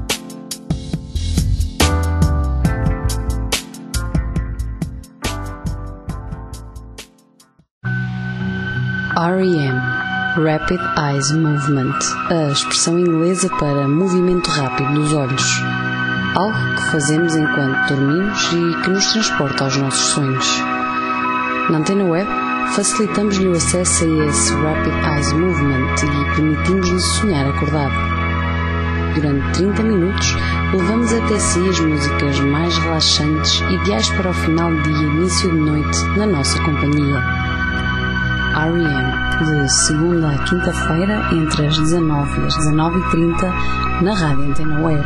Speaker 10: REM, Rapid Eyes Movement, a expressão inglesa para movimento rápido dos olhos. Algo que fazemos enquanto dormimos e que nos transporta aos nossos sonhos. Na Antena Web, facilitamos-lhe o acesso a esse Rapid Eyes Movement e permitimos-lhe sonhar acordado. Durante 30 minutos, levamos até si as músicas mais relaxantes, ideais para o final de dia e início de noite na nossa companhia. REM, de segunda a quinta-feira, entre as 19 e as 19h30, na Rádio Antena Web.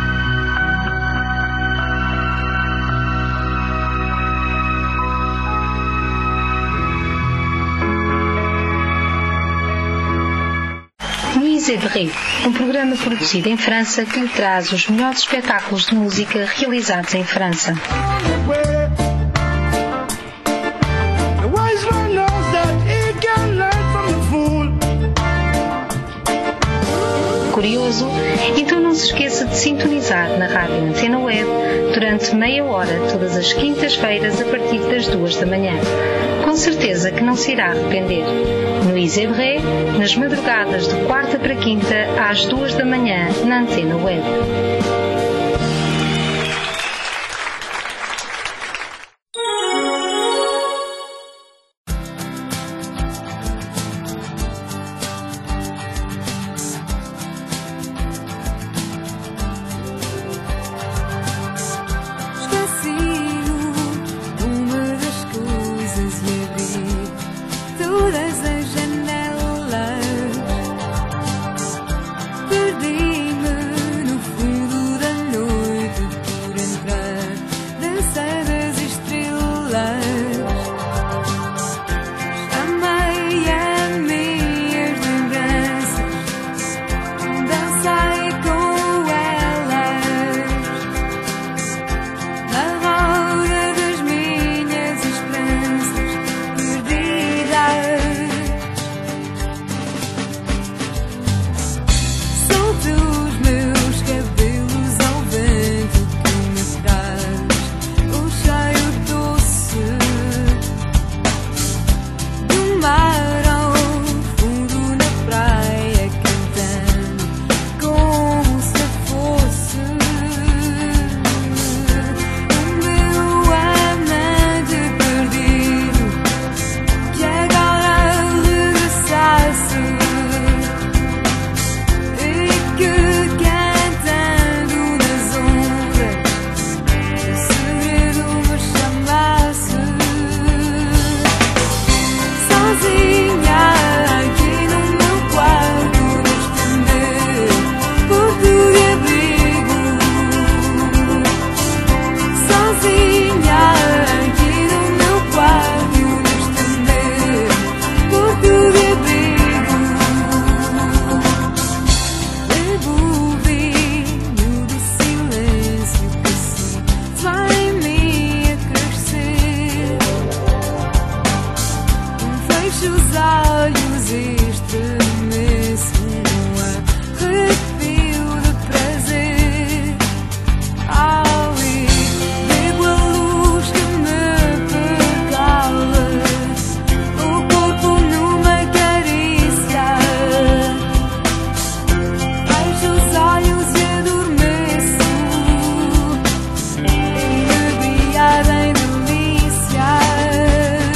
Speaker 11: Louise Everett, um programa produzido em França que lhe traz os melhores espetáculos de música realizados em França. Curioso? Então não se esqueça de sintonizar na Rádio Antena Web durante meia hora todas as quintas-feiras a partir das 2 da manhã. Com certeza que não se irá arrepender. Louise Everett, nas madrugadas de quarta para quinta às 2 da manhã na Antena Web.
Speaker 4: Perdi-me no fundo da olhos estremece um arrepio de prazer. Ao ir, bebo a luz que me percalas, o corpo numa carícia. Fecho os olhos e adormeço, embebiada em delícias.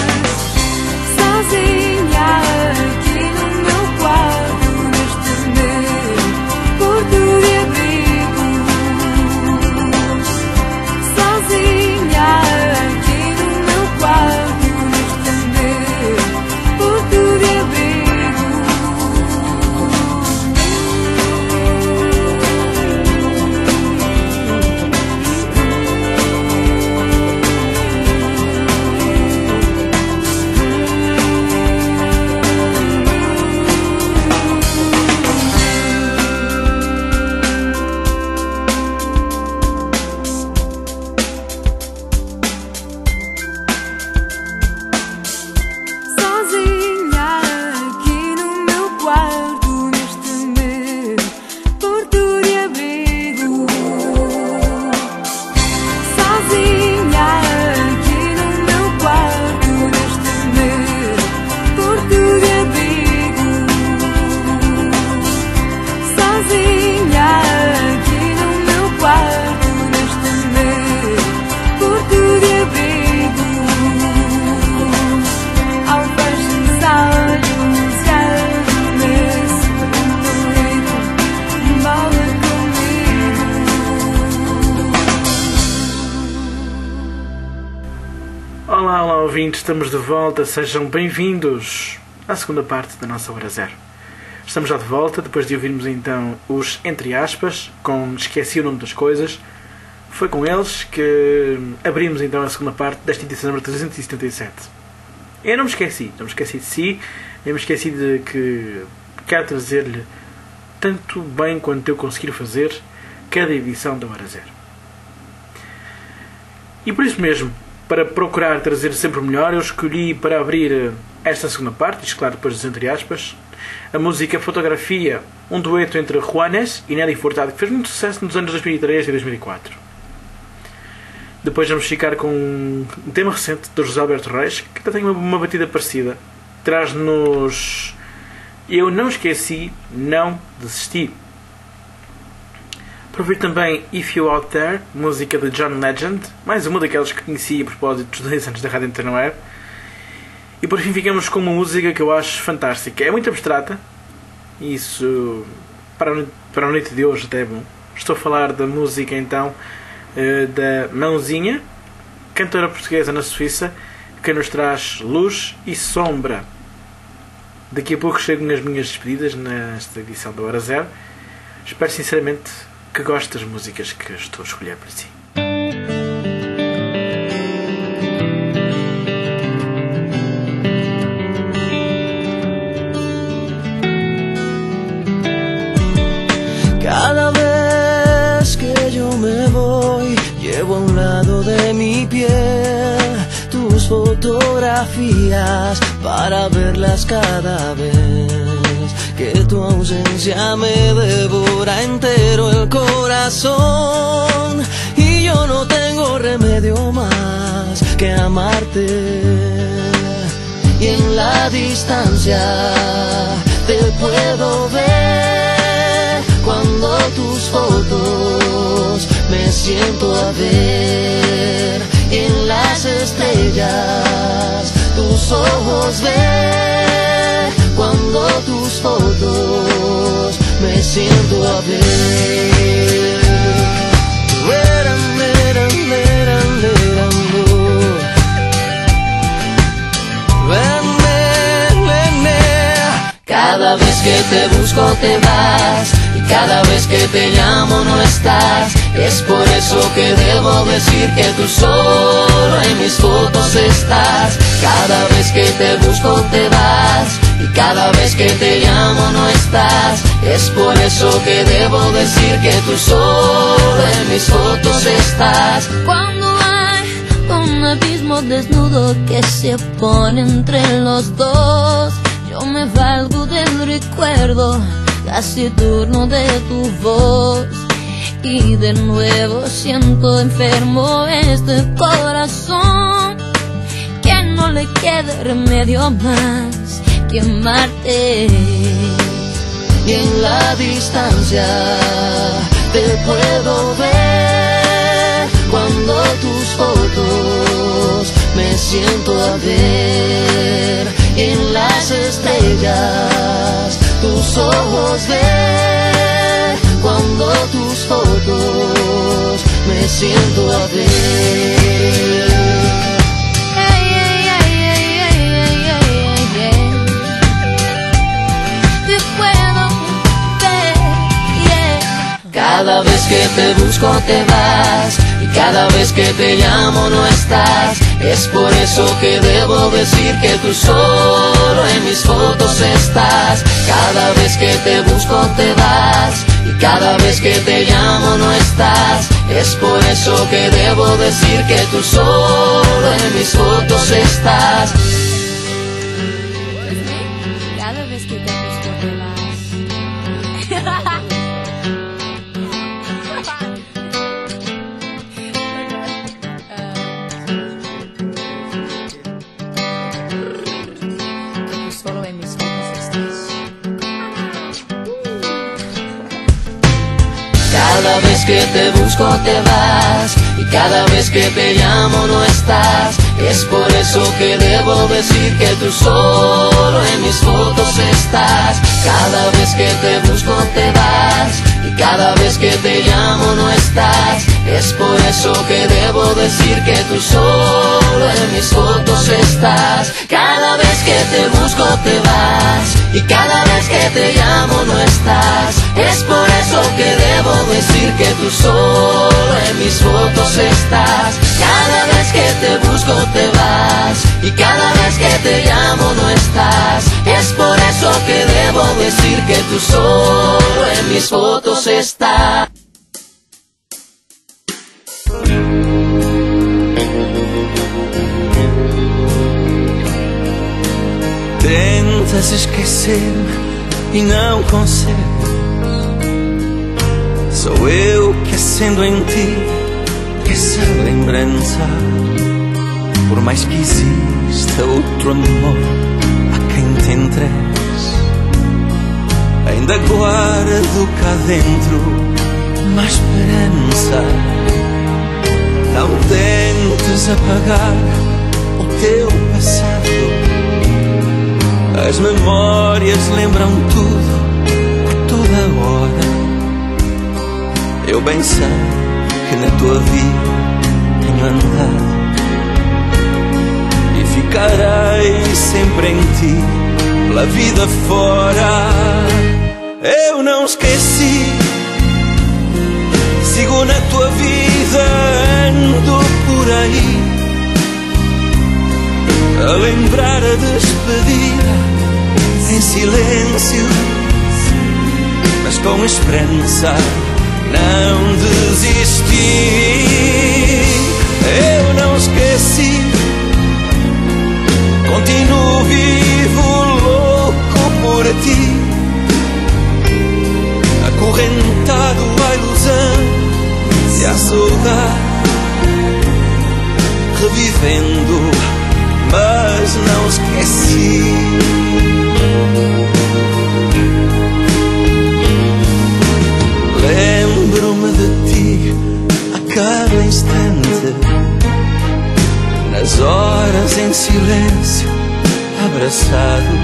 Speaker 4: Sozinha aqui no meu quarto, neste meu porto de abrigo. Sozinha aqui no meu quarto, neste meu porto de abrigo. Sozinha aqui no meu quarto, neste meu porto de abrigo. Sozinha aqui no meu quarto, neste meu porto de abrigo. Sozinha aqui no meu quarto, neste meu porto de abrigo. Ao fecho os olhos e adormeço noite, embora comigo.
Speaker 2: Olá, olá ouvintes, estamos de volta, sejam bem-vindos à segunda parte da nossa Hora Zero. Estamos já de volta, depois de ouvirmos então os entre aspas, com Esqueci o Nome das Coisas. Foi com eles que abrimos então a segunda parte desta edição número 377. Eu não me esqueci de si, nem me esqueci de que quero trazer-lhe tanto bem quanto eu conseguir fazer cada edição da Hora Zero. E por isso mesmo, para procurar trazer sempre o melhor, eu escolhi para abrir esta segunda parte, isto claro depois dos entre aspas, a música Fotografia, um dueto entre Juanes e Nelly Furtado, que fez muito sucesso nos anos 2003 e 2004. Depois vamos ficar com um tema recente do José Alberto Reis, que tem uma batida parecida. Traz-nos Eu Não Esqueci, Não Desisti. Para ouvir também If You Out There, música de John Legend, mais uma daquelas que conheci a propósito dos 10 anos da Rádio Antena Web. E por fim ficamos com uma música que eu acho fantástica. É muito abstrata, e isso para a noite de hoje até é bom. Estou a falar da música então da Mãozinha, cantora portuguesa na Suíça, que nos traz luz e sombra. Daqui a pouco chego nas minhas despedidas nesta edição da Hora Zero. Espero sinceramente que goste das músicas que estou a escolher para si.
Speaker 3: Cada vez que yo me voy, llevo a un lado de mi piel tus fotografías para verlas cada vez que tu ausencia me devora entero el corazón. Y yo no tengo remedio más que amarte. Y en la distancia te puedo ver cuando tus fotos me siento a ver. Y en las estrellas tus ojos ver cuando tus fotos me siento a ver. Cada vez que te busco te vas, y cada vez que te llamo no estás. Es por eso que debo decir que tú solo en mis fotos estás. Cada vez que te busco te vas, y cada vez que te llamo no estás. Es por eso que debo decir que tú solo en mis fotos estás.
Speaker 4: Cuando hay un abismo mismo desnudo que se pone entre los dos. Yo me valgo del recuerdo taciturno de tu voz. Y de nuevo siento enfermo este corazón, que no le quede remedio más que amarte. Y en la distancia te puedo ver, cuando tus fotos me siento a ver. En las estrellas tus ojos ver, cuando tus fotos me siento a ver. Te puedo ver, cada vez que te busco te vas, y cada vez que te llamo no estás. Es por eso que debo decir que tú solo en mis fotos estás. Cada vez que te busco te vas, y cada vez que te llamo no estás. Es por eso que debo decir que tú solo en mis fotos estás.
Speaker 12: Cada vez que te busco te vas.
Speaker 4: Cada vez que te busco te vas, y cada vez que te llamo no estás. Es por eso que debo decir que tú solo en mis fotos estás. Cada vez que te busco te vas, y cada vez que te llamo no estás. Es por eso que debo decir que tú solo en mis fotos estás. Cada vez que te busco te vas, y cada vez que te llamo no estás. Es por eso que debo decir que tú solo en mis fotos estás. Cada vez que te busco te vas, y cada vez que te llamo no estás. Es por eso que debo decir que tú solo en mis fotos estás.
Speaker 3: Tentas esquecer-me e não consegues. Sou eu que acendo em ti essa lembrança. Por mais que exista outro amor a quem te entregues, ainda guardo cá dentro uma esperança. Não tentes apagar o teu passado. As memórias lembram tudo a toda hora. Eu bem sei que na tua vida tenho andado, e ficarei sempre em ti, pela vida fora. Eu não esqueci, sigo na tua vida, ando por aí, a lembrar a despedida em silêncio, mas com esperança não desisti. Eu não esqueci, continuo vivo, louco por ti, acorrentado à ilusão e à saudade, revivendo, mas não esqueci. Lembro-me de ti a cada instante, nas horas em silêncio, abraçados,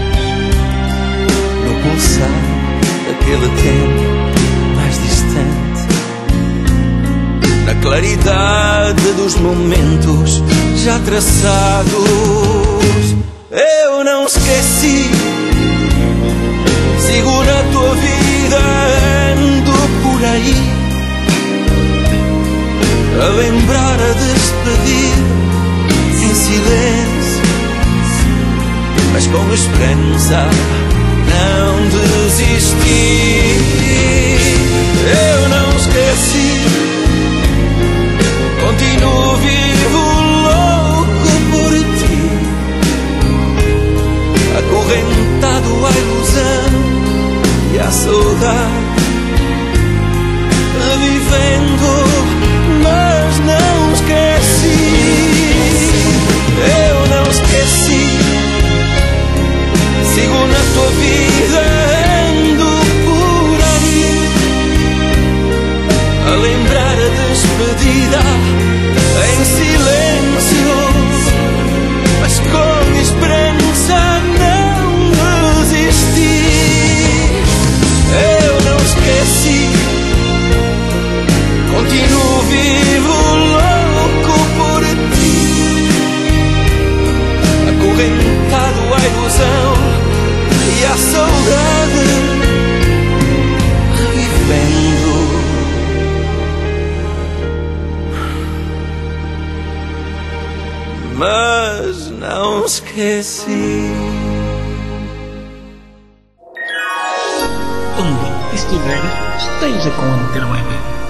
Speaker 3: no pulsar daquele tempo mais distante, na claridade dos momentos já traçados. Eu não esqueci, sigo na tua vida, ando por aí, a lembrar a despedida em silêncio, mas com esperança não desisti. Eu não esqueci, continuo vivo, louco mas não esqueci.
Speaker 2: Onde estiver, esteja com a Antena Web.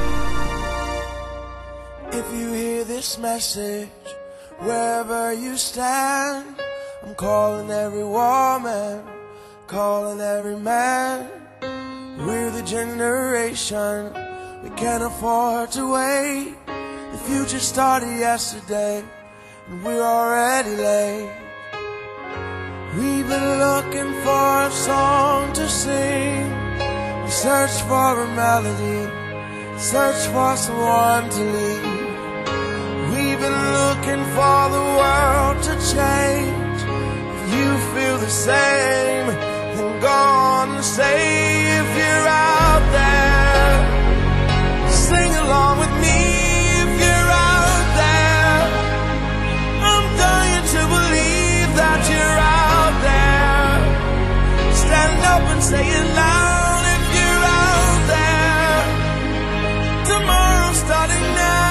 Speaker 7: If you hear this message, wherever you stand, I'm calling every woman, calling every man. We're the generation, we can't afford to wait. The future started yesterday, and we're already late. We've been looking for a song to sing. We search for a melody, search for someone to lead. We've been looking for the world to change. If you feel the same, then go on and say, if you're out there, sing along with me. If you're out there, I'm dying to believe that you're out there. Stand up and say it loud. If you're out there, tomorrow starting now.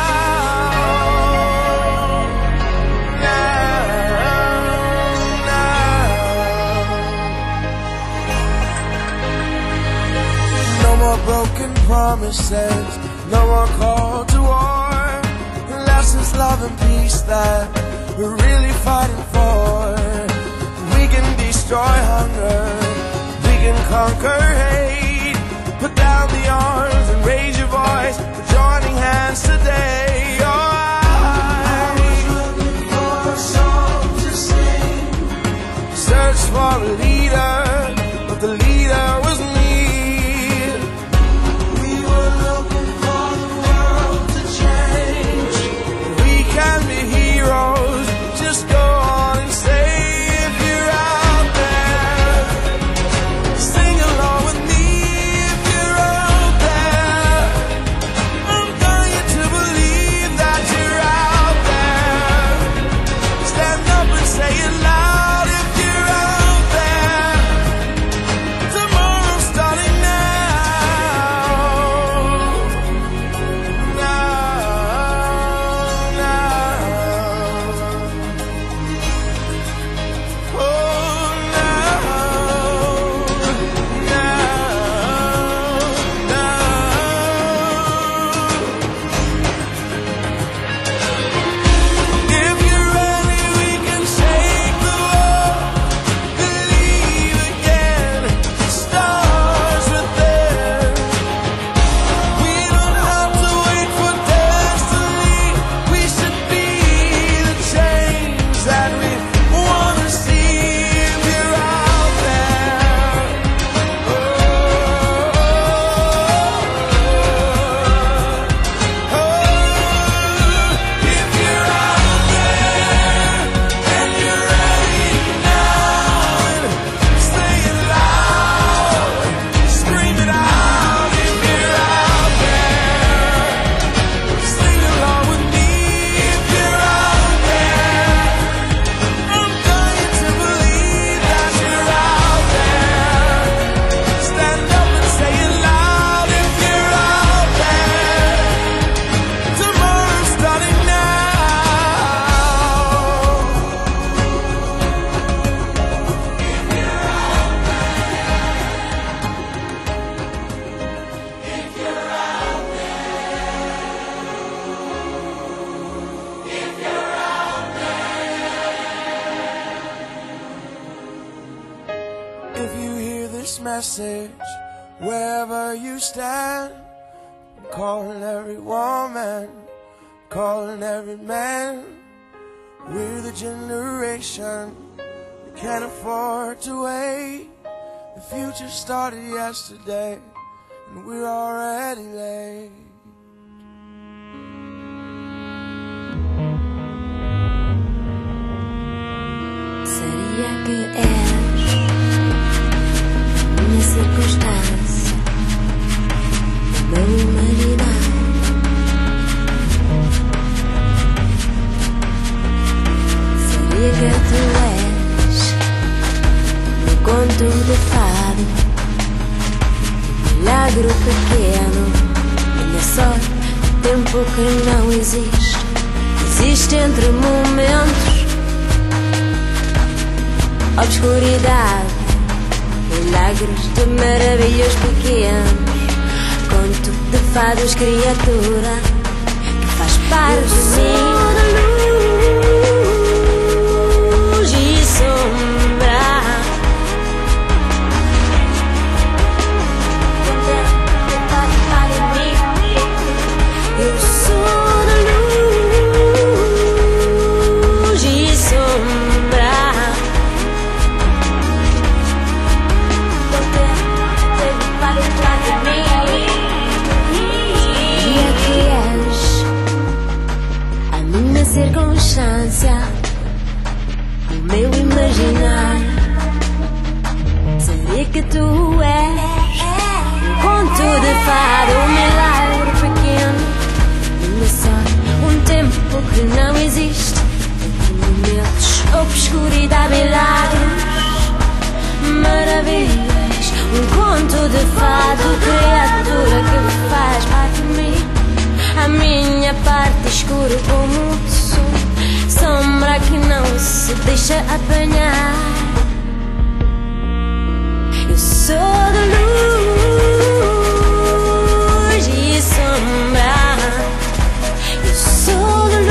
Speaker 7: Broken promises, no more call to war. Unless it's love and peace that we're really fighting for. We can destroy hunger, we can conquer hate. Put down the arms and raise your voice. We're joining hands today. I was looking for a song to sing. Search for a leader, but the leader was me. Just go on and say, if you're out there, sing along with me. If you're out there, I'm dying to believe that you're out there. Stand up and say it loud. If you're out there, tomorrow's starting message, wherever you stand. I'm calling every woman, calling every man. We're the generation that can't afford to wait. The future started yesterday, and we're already late.
Speaker 4: Seria que és minha circunstância, meu humanidade. Seria que tu és meu conto de fado, milagre pequeno, minha sorte, tempo que não existe. Existe entre momentos obscuridade, milagres de maravilhas pequenos, conto de fados, criatura que faz parte de mim. Luz e sombra, eu sou da luz e sombra. Circunstância, o meu imaginar, saber que tu és um conto de fado, um milagre pequeno, uma sorte, um tempo que não existe, momentos, obscuridade, milagres, maravilhas, um conto de fado, criatura que faz parte de mim. A minha parte escura como o som, sombra que não se deixa apanhar. Eu sou da luz e sombra, eu sou da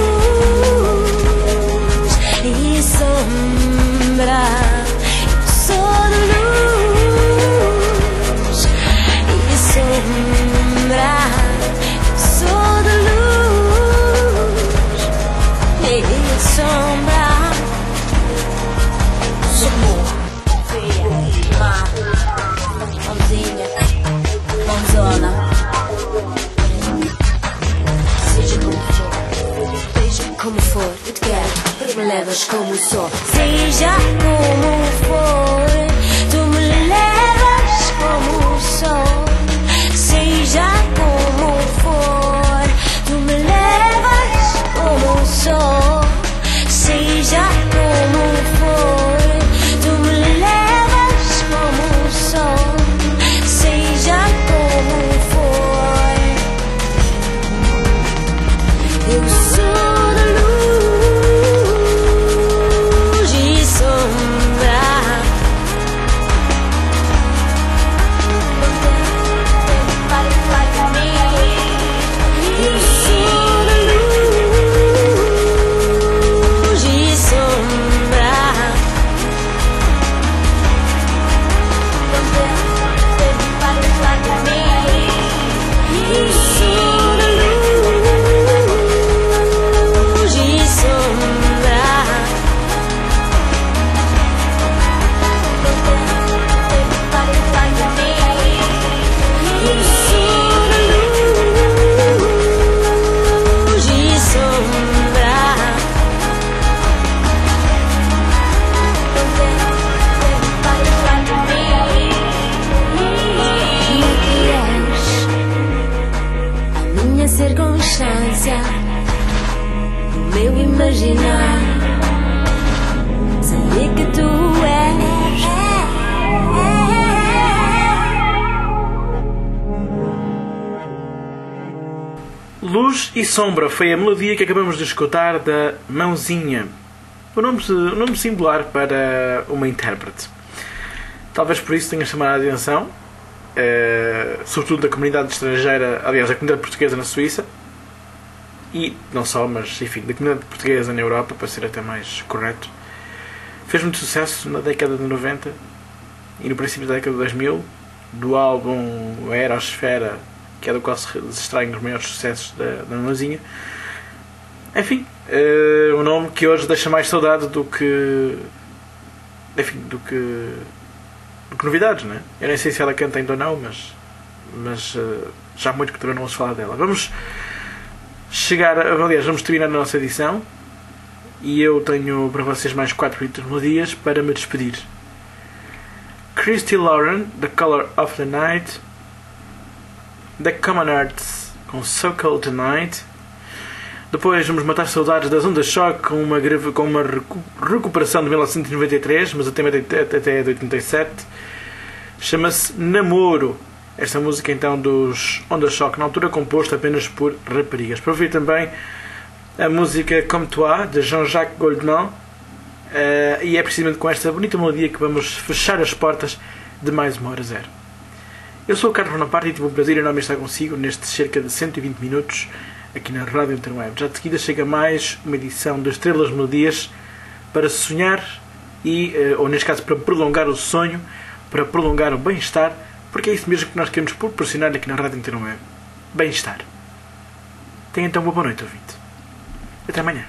Speaker 4: luz e sombra, eu sou da luz e sombra. Sombra, amor, feia, má, mãozinha, mãozona. Seja como for, eu te quero, porque me levas como sou. Seja como for, tu me levas como sou. Seja como for, tu me levas como sou. Seja como for, tu me levas como sou. Seja como for, eu sou da luz e sombra. Eu sou da luz e sombra. Eu sou da luz e sombra. Eu sou da luz e sombra. A minha circunstância, o meu imaginar, saber que tu és.
Speaker 2: Luz e Sombra foi a melodia que acabamos de escutar da Mãozinha, o nome singular para uma intérprete. Talvez por isso tenha chamado a atenção, sobretudo da comunidade estrangeira, aliás, da comunidade portuguesa na Suíça, e não só, mas enfim, da comunidade portuguesa na Europa, para ser até mais correto. Fez muito sucesso na década de 90 e no princípio da década de 2000, do álbum Aerosfera, que é do qual se extraem os maiores sucessos da Mãozinha. Enfim, um nome que hoje deixa mais saudade do que novidades, não é? Eu nem sei se ela canta ainda ou não, mas já há muito que também não ouço falar dela. Vamos terminar a nossa edição e eu tenho para vocês mais 4 melodias para me despedir. Christy Lauren, The Color of the Night, The Common Arts com So Cold Tonight. Depois vamos matar saudades das Ondas Choque com uma recuperação de 1993, mas até de 87. Chama-se Namoro. Esta música então dos Ondas Choque, na altura composta apenas por raparigas. Para ouvir também a música Comme Toi, de Jean-Jacques Goldman, E é precisamente com esta bonita melodia que vamos fechar as portas de mais uma Hora Zero. Eu sou o Carlos Bonaparte e tive o prazer enorme de estar consigo nestes cerca de 120 minutos aqui na Rádio Interweb. Já de seguida chega mais uma edição das Estrelas Melodias para sonhar e, ou neste caso para prolongar o sonho, para prolongar o bem-estar, porque é isso mesmo que nós queremos proporcionar aqui na Rádio Interweb. Bem-estar. Tenha então uma boa noite, ouvinte. Até amanhã.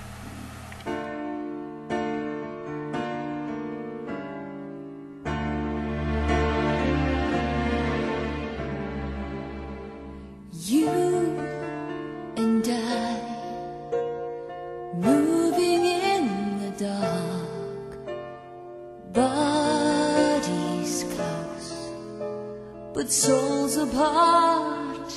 Speaker 4: Souls apart,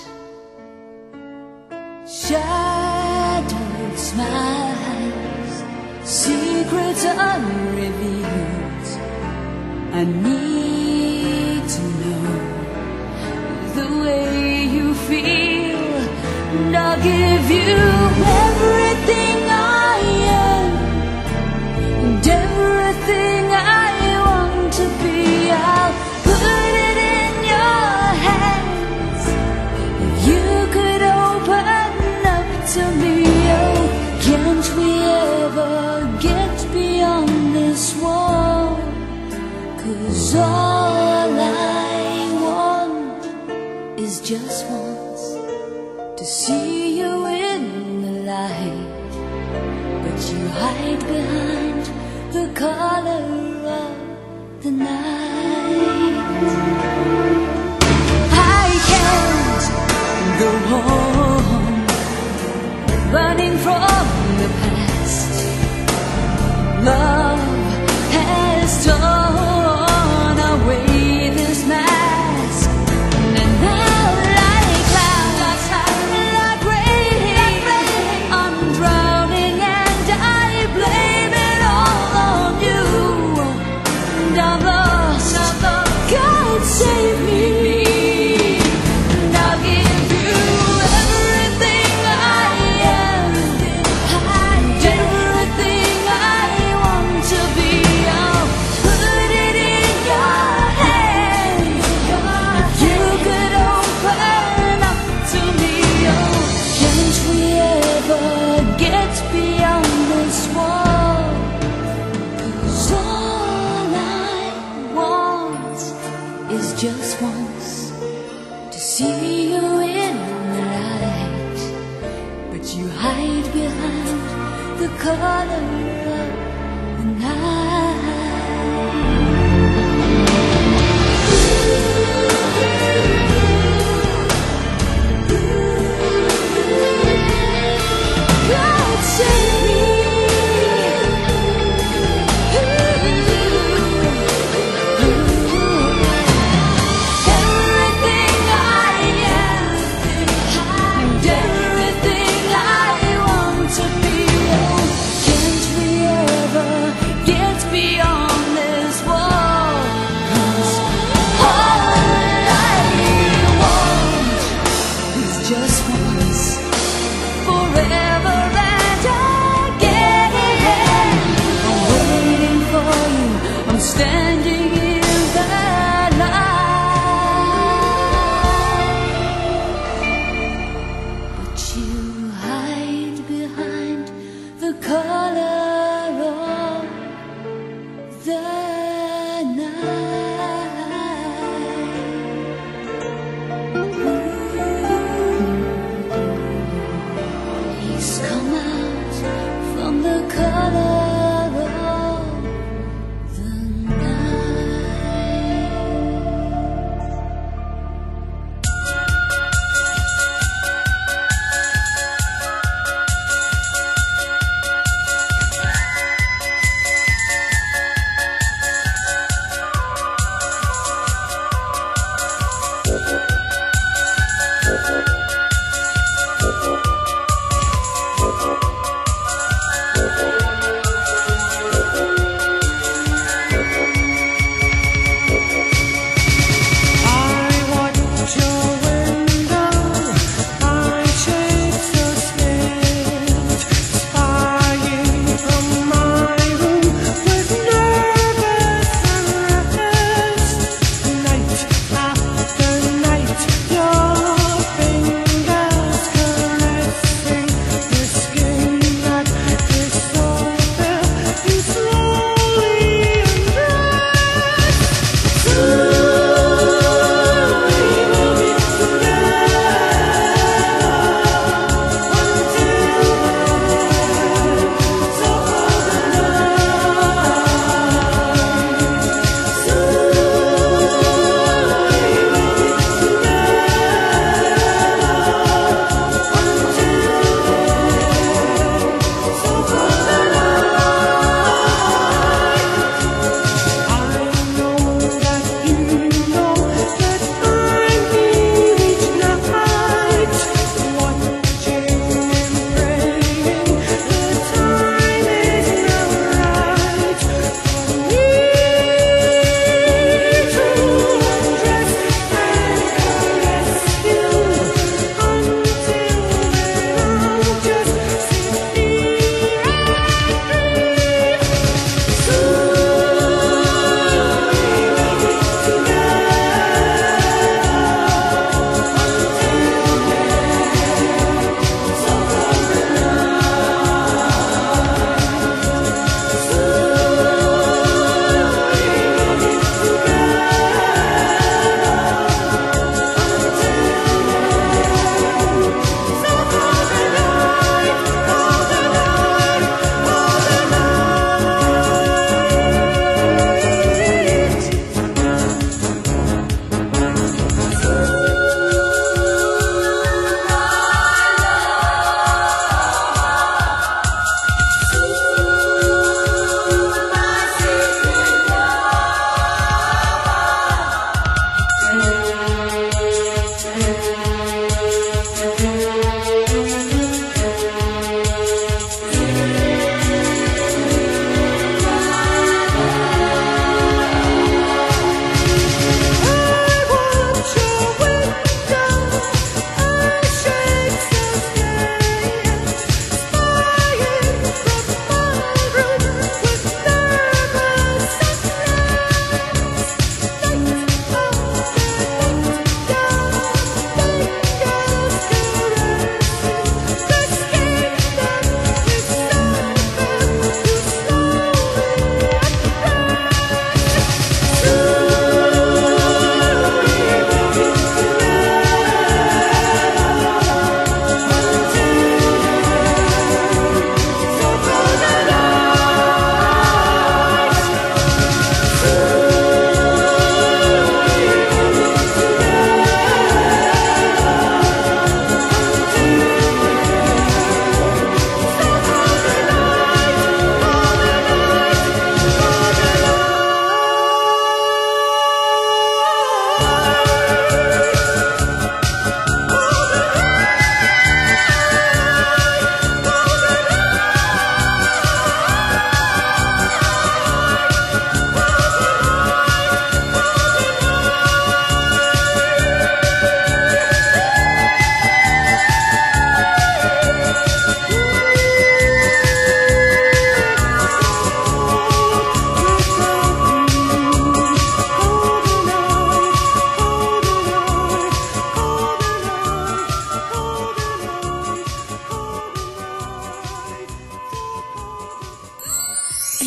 Speaker 4: shadowed smiles, secrets unrevealed. I need to know the way you feel, and I'll give you everything I am and everything I want to be. I'll put it in your hands. If you could open up to me, oh, can't we ever get beyond this wall? 'Cause all I want is just once to see you in the light, but you hide behind the color of the night. I can't go on running from the past. Love has torn away this mask, and now like clouds, like rain, I'm drowning and I blame it all on you. And I'm lost, God save me. And I'll give you everything I am and everything I want to be. I'll put it in your hands. If you could open up to me, oh, can't we ever get beyond this wall? 'Cause all I want is just once to see you in the light, but you hide behind the color of the night. God save me. Everything I am and everything I want to be, oh, can't we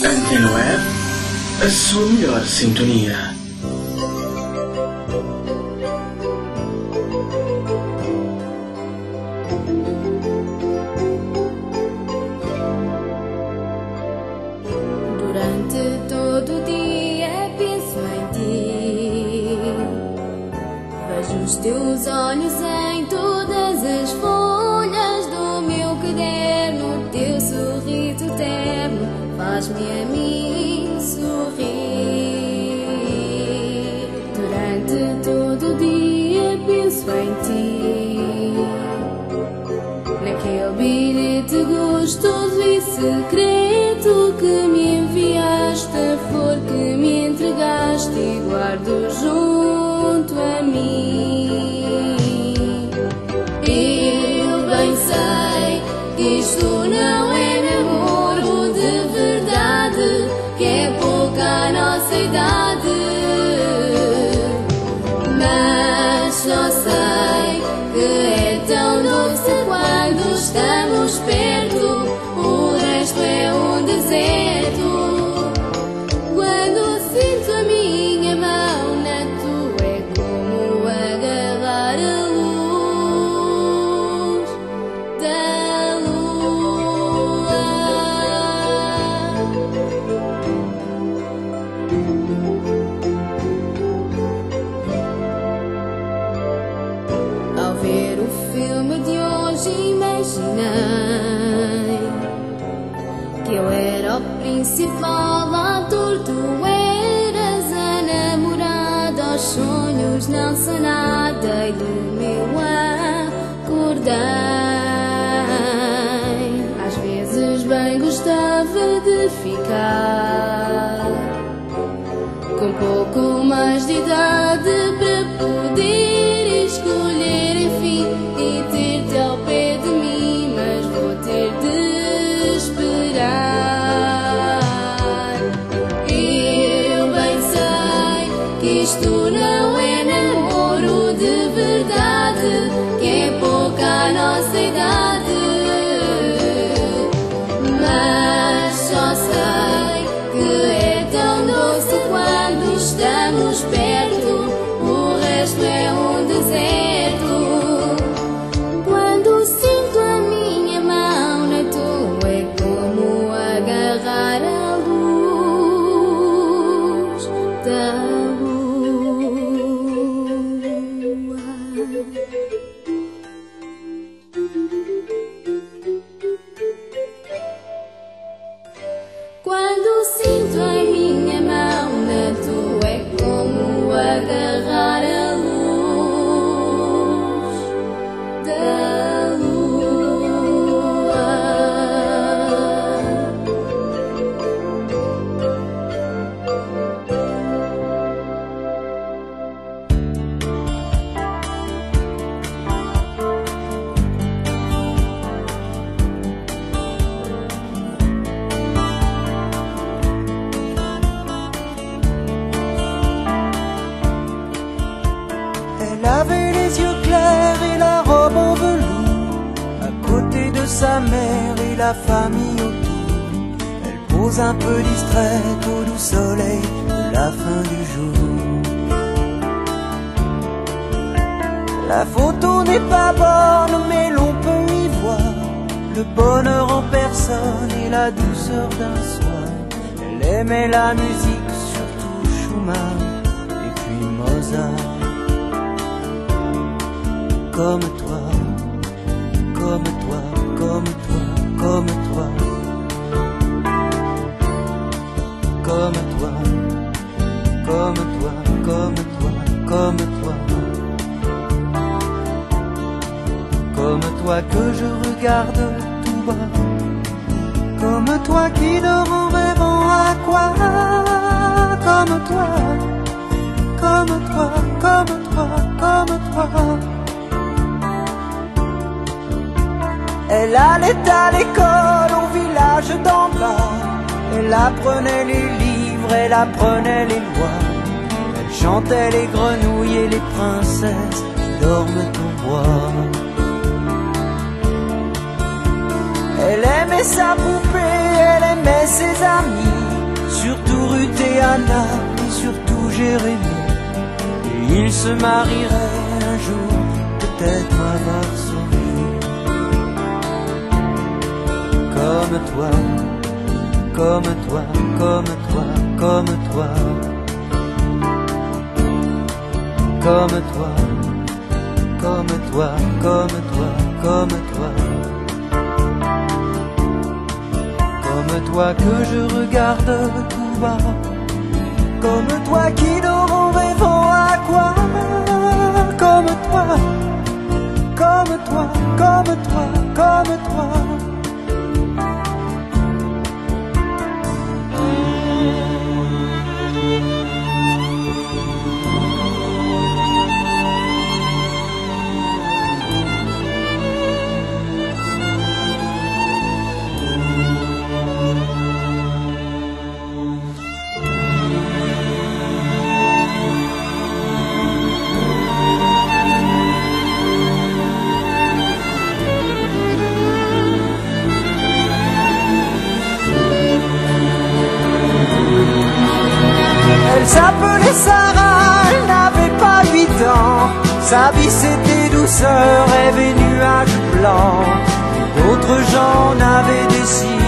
Speaker 5: Antena Web, a sua melhor sintonia.
Speaker 12: Durante todo o dia penso em ti. Vejo os teus olhos em todas as folhas do meu caderno. Teu sorriso terno faz-me a mim sorrir. Durante todo o dia penso em ti. Naquele bilhete gostoso e secreto que me enviaste, a flor que me entregaste e guardo junto a mim. Eu bem sei que isto não é namoro de verdade, que é pouca a nossa idade, mas só sei que é tão doce quando estamos perto, o resto é um deserto. Quando sinto a minha mão na tua, é como agarrar a luz da lua. Ao ver o filme de hoje imaginei que eu era o principal ator, tu eras a namorada. Aos sonhos não são nada e do meu acordei. Às vezes bem gostava de ficar com pouco mais de idade para poder escolher, enfim, e ter-te ao pé de mim, mas vou ter de esperar. Eu bem sei que isto não é namoro de verdade, que é pouca a nossa idade, mas só sei que é tão doce quando estamos perto, o resto é um deserto. Quando sinto a minha mão na tua, é como agarrar a luz da lua. Quando sinto a minha mão na tua, é como agarrar a luz da lua.
Speaker 7: Elle avait les yeux clairs et la robe en velours, à côté de sa mère et la famille autour. Elle pose un peu distraite au doux soleil de la fin du jour. La photo n'est pas bonne, mais l'on peut y voir le bonheur en personne et la douceur d'un soir. Elle aimait la musique, surtout Schumann et puis Mozart. Comme toi, comme toi, comme toi, comme toi, comme toi, comme toi, comme toi, comme toi, comme toi que je regarde tout bas, comme toi qui dort en rêvant à quoi, comme toi, comme toi, comme toi, comme toi. Elle allait à l'école au village d'en bas. Elle apprenait les livres, elle apprenait les lois. Elle chantait les grenouilles et les princesses qui dorment au bois. Elle aimait sa poupée, elle aimait ses amis.
Speaker 3: Ruth et Anna, et surtout Jérémie. Et ils se marieraient un jour, peut-être à Varsovie. Comme toi, comme toi, comme toi, comme toi. Comme toi, comme toi, comme toi, comme toi. Comme toi que je regarde tout bas. Comme toi qui dort en rêvant à quoi. Comme toi, comme toi, comme toi, comme toi. Elle s'appelait Sarah, elle n'avait pas 8 ans. Sa vie c'était douceur, rêve et nuages blancs. D'autres gens n'avaient des cils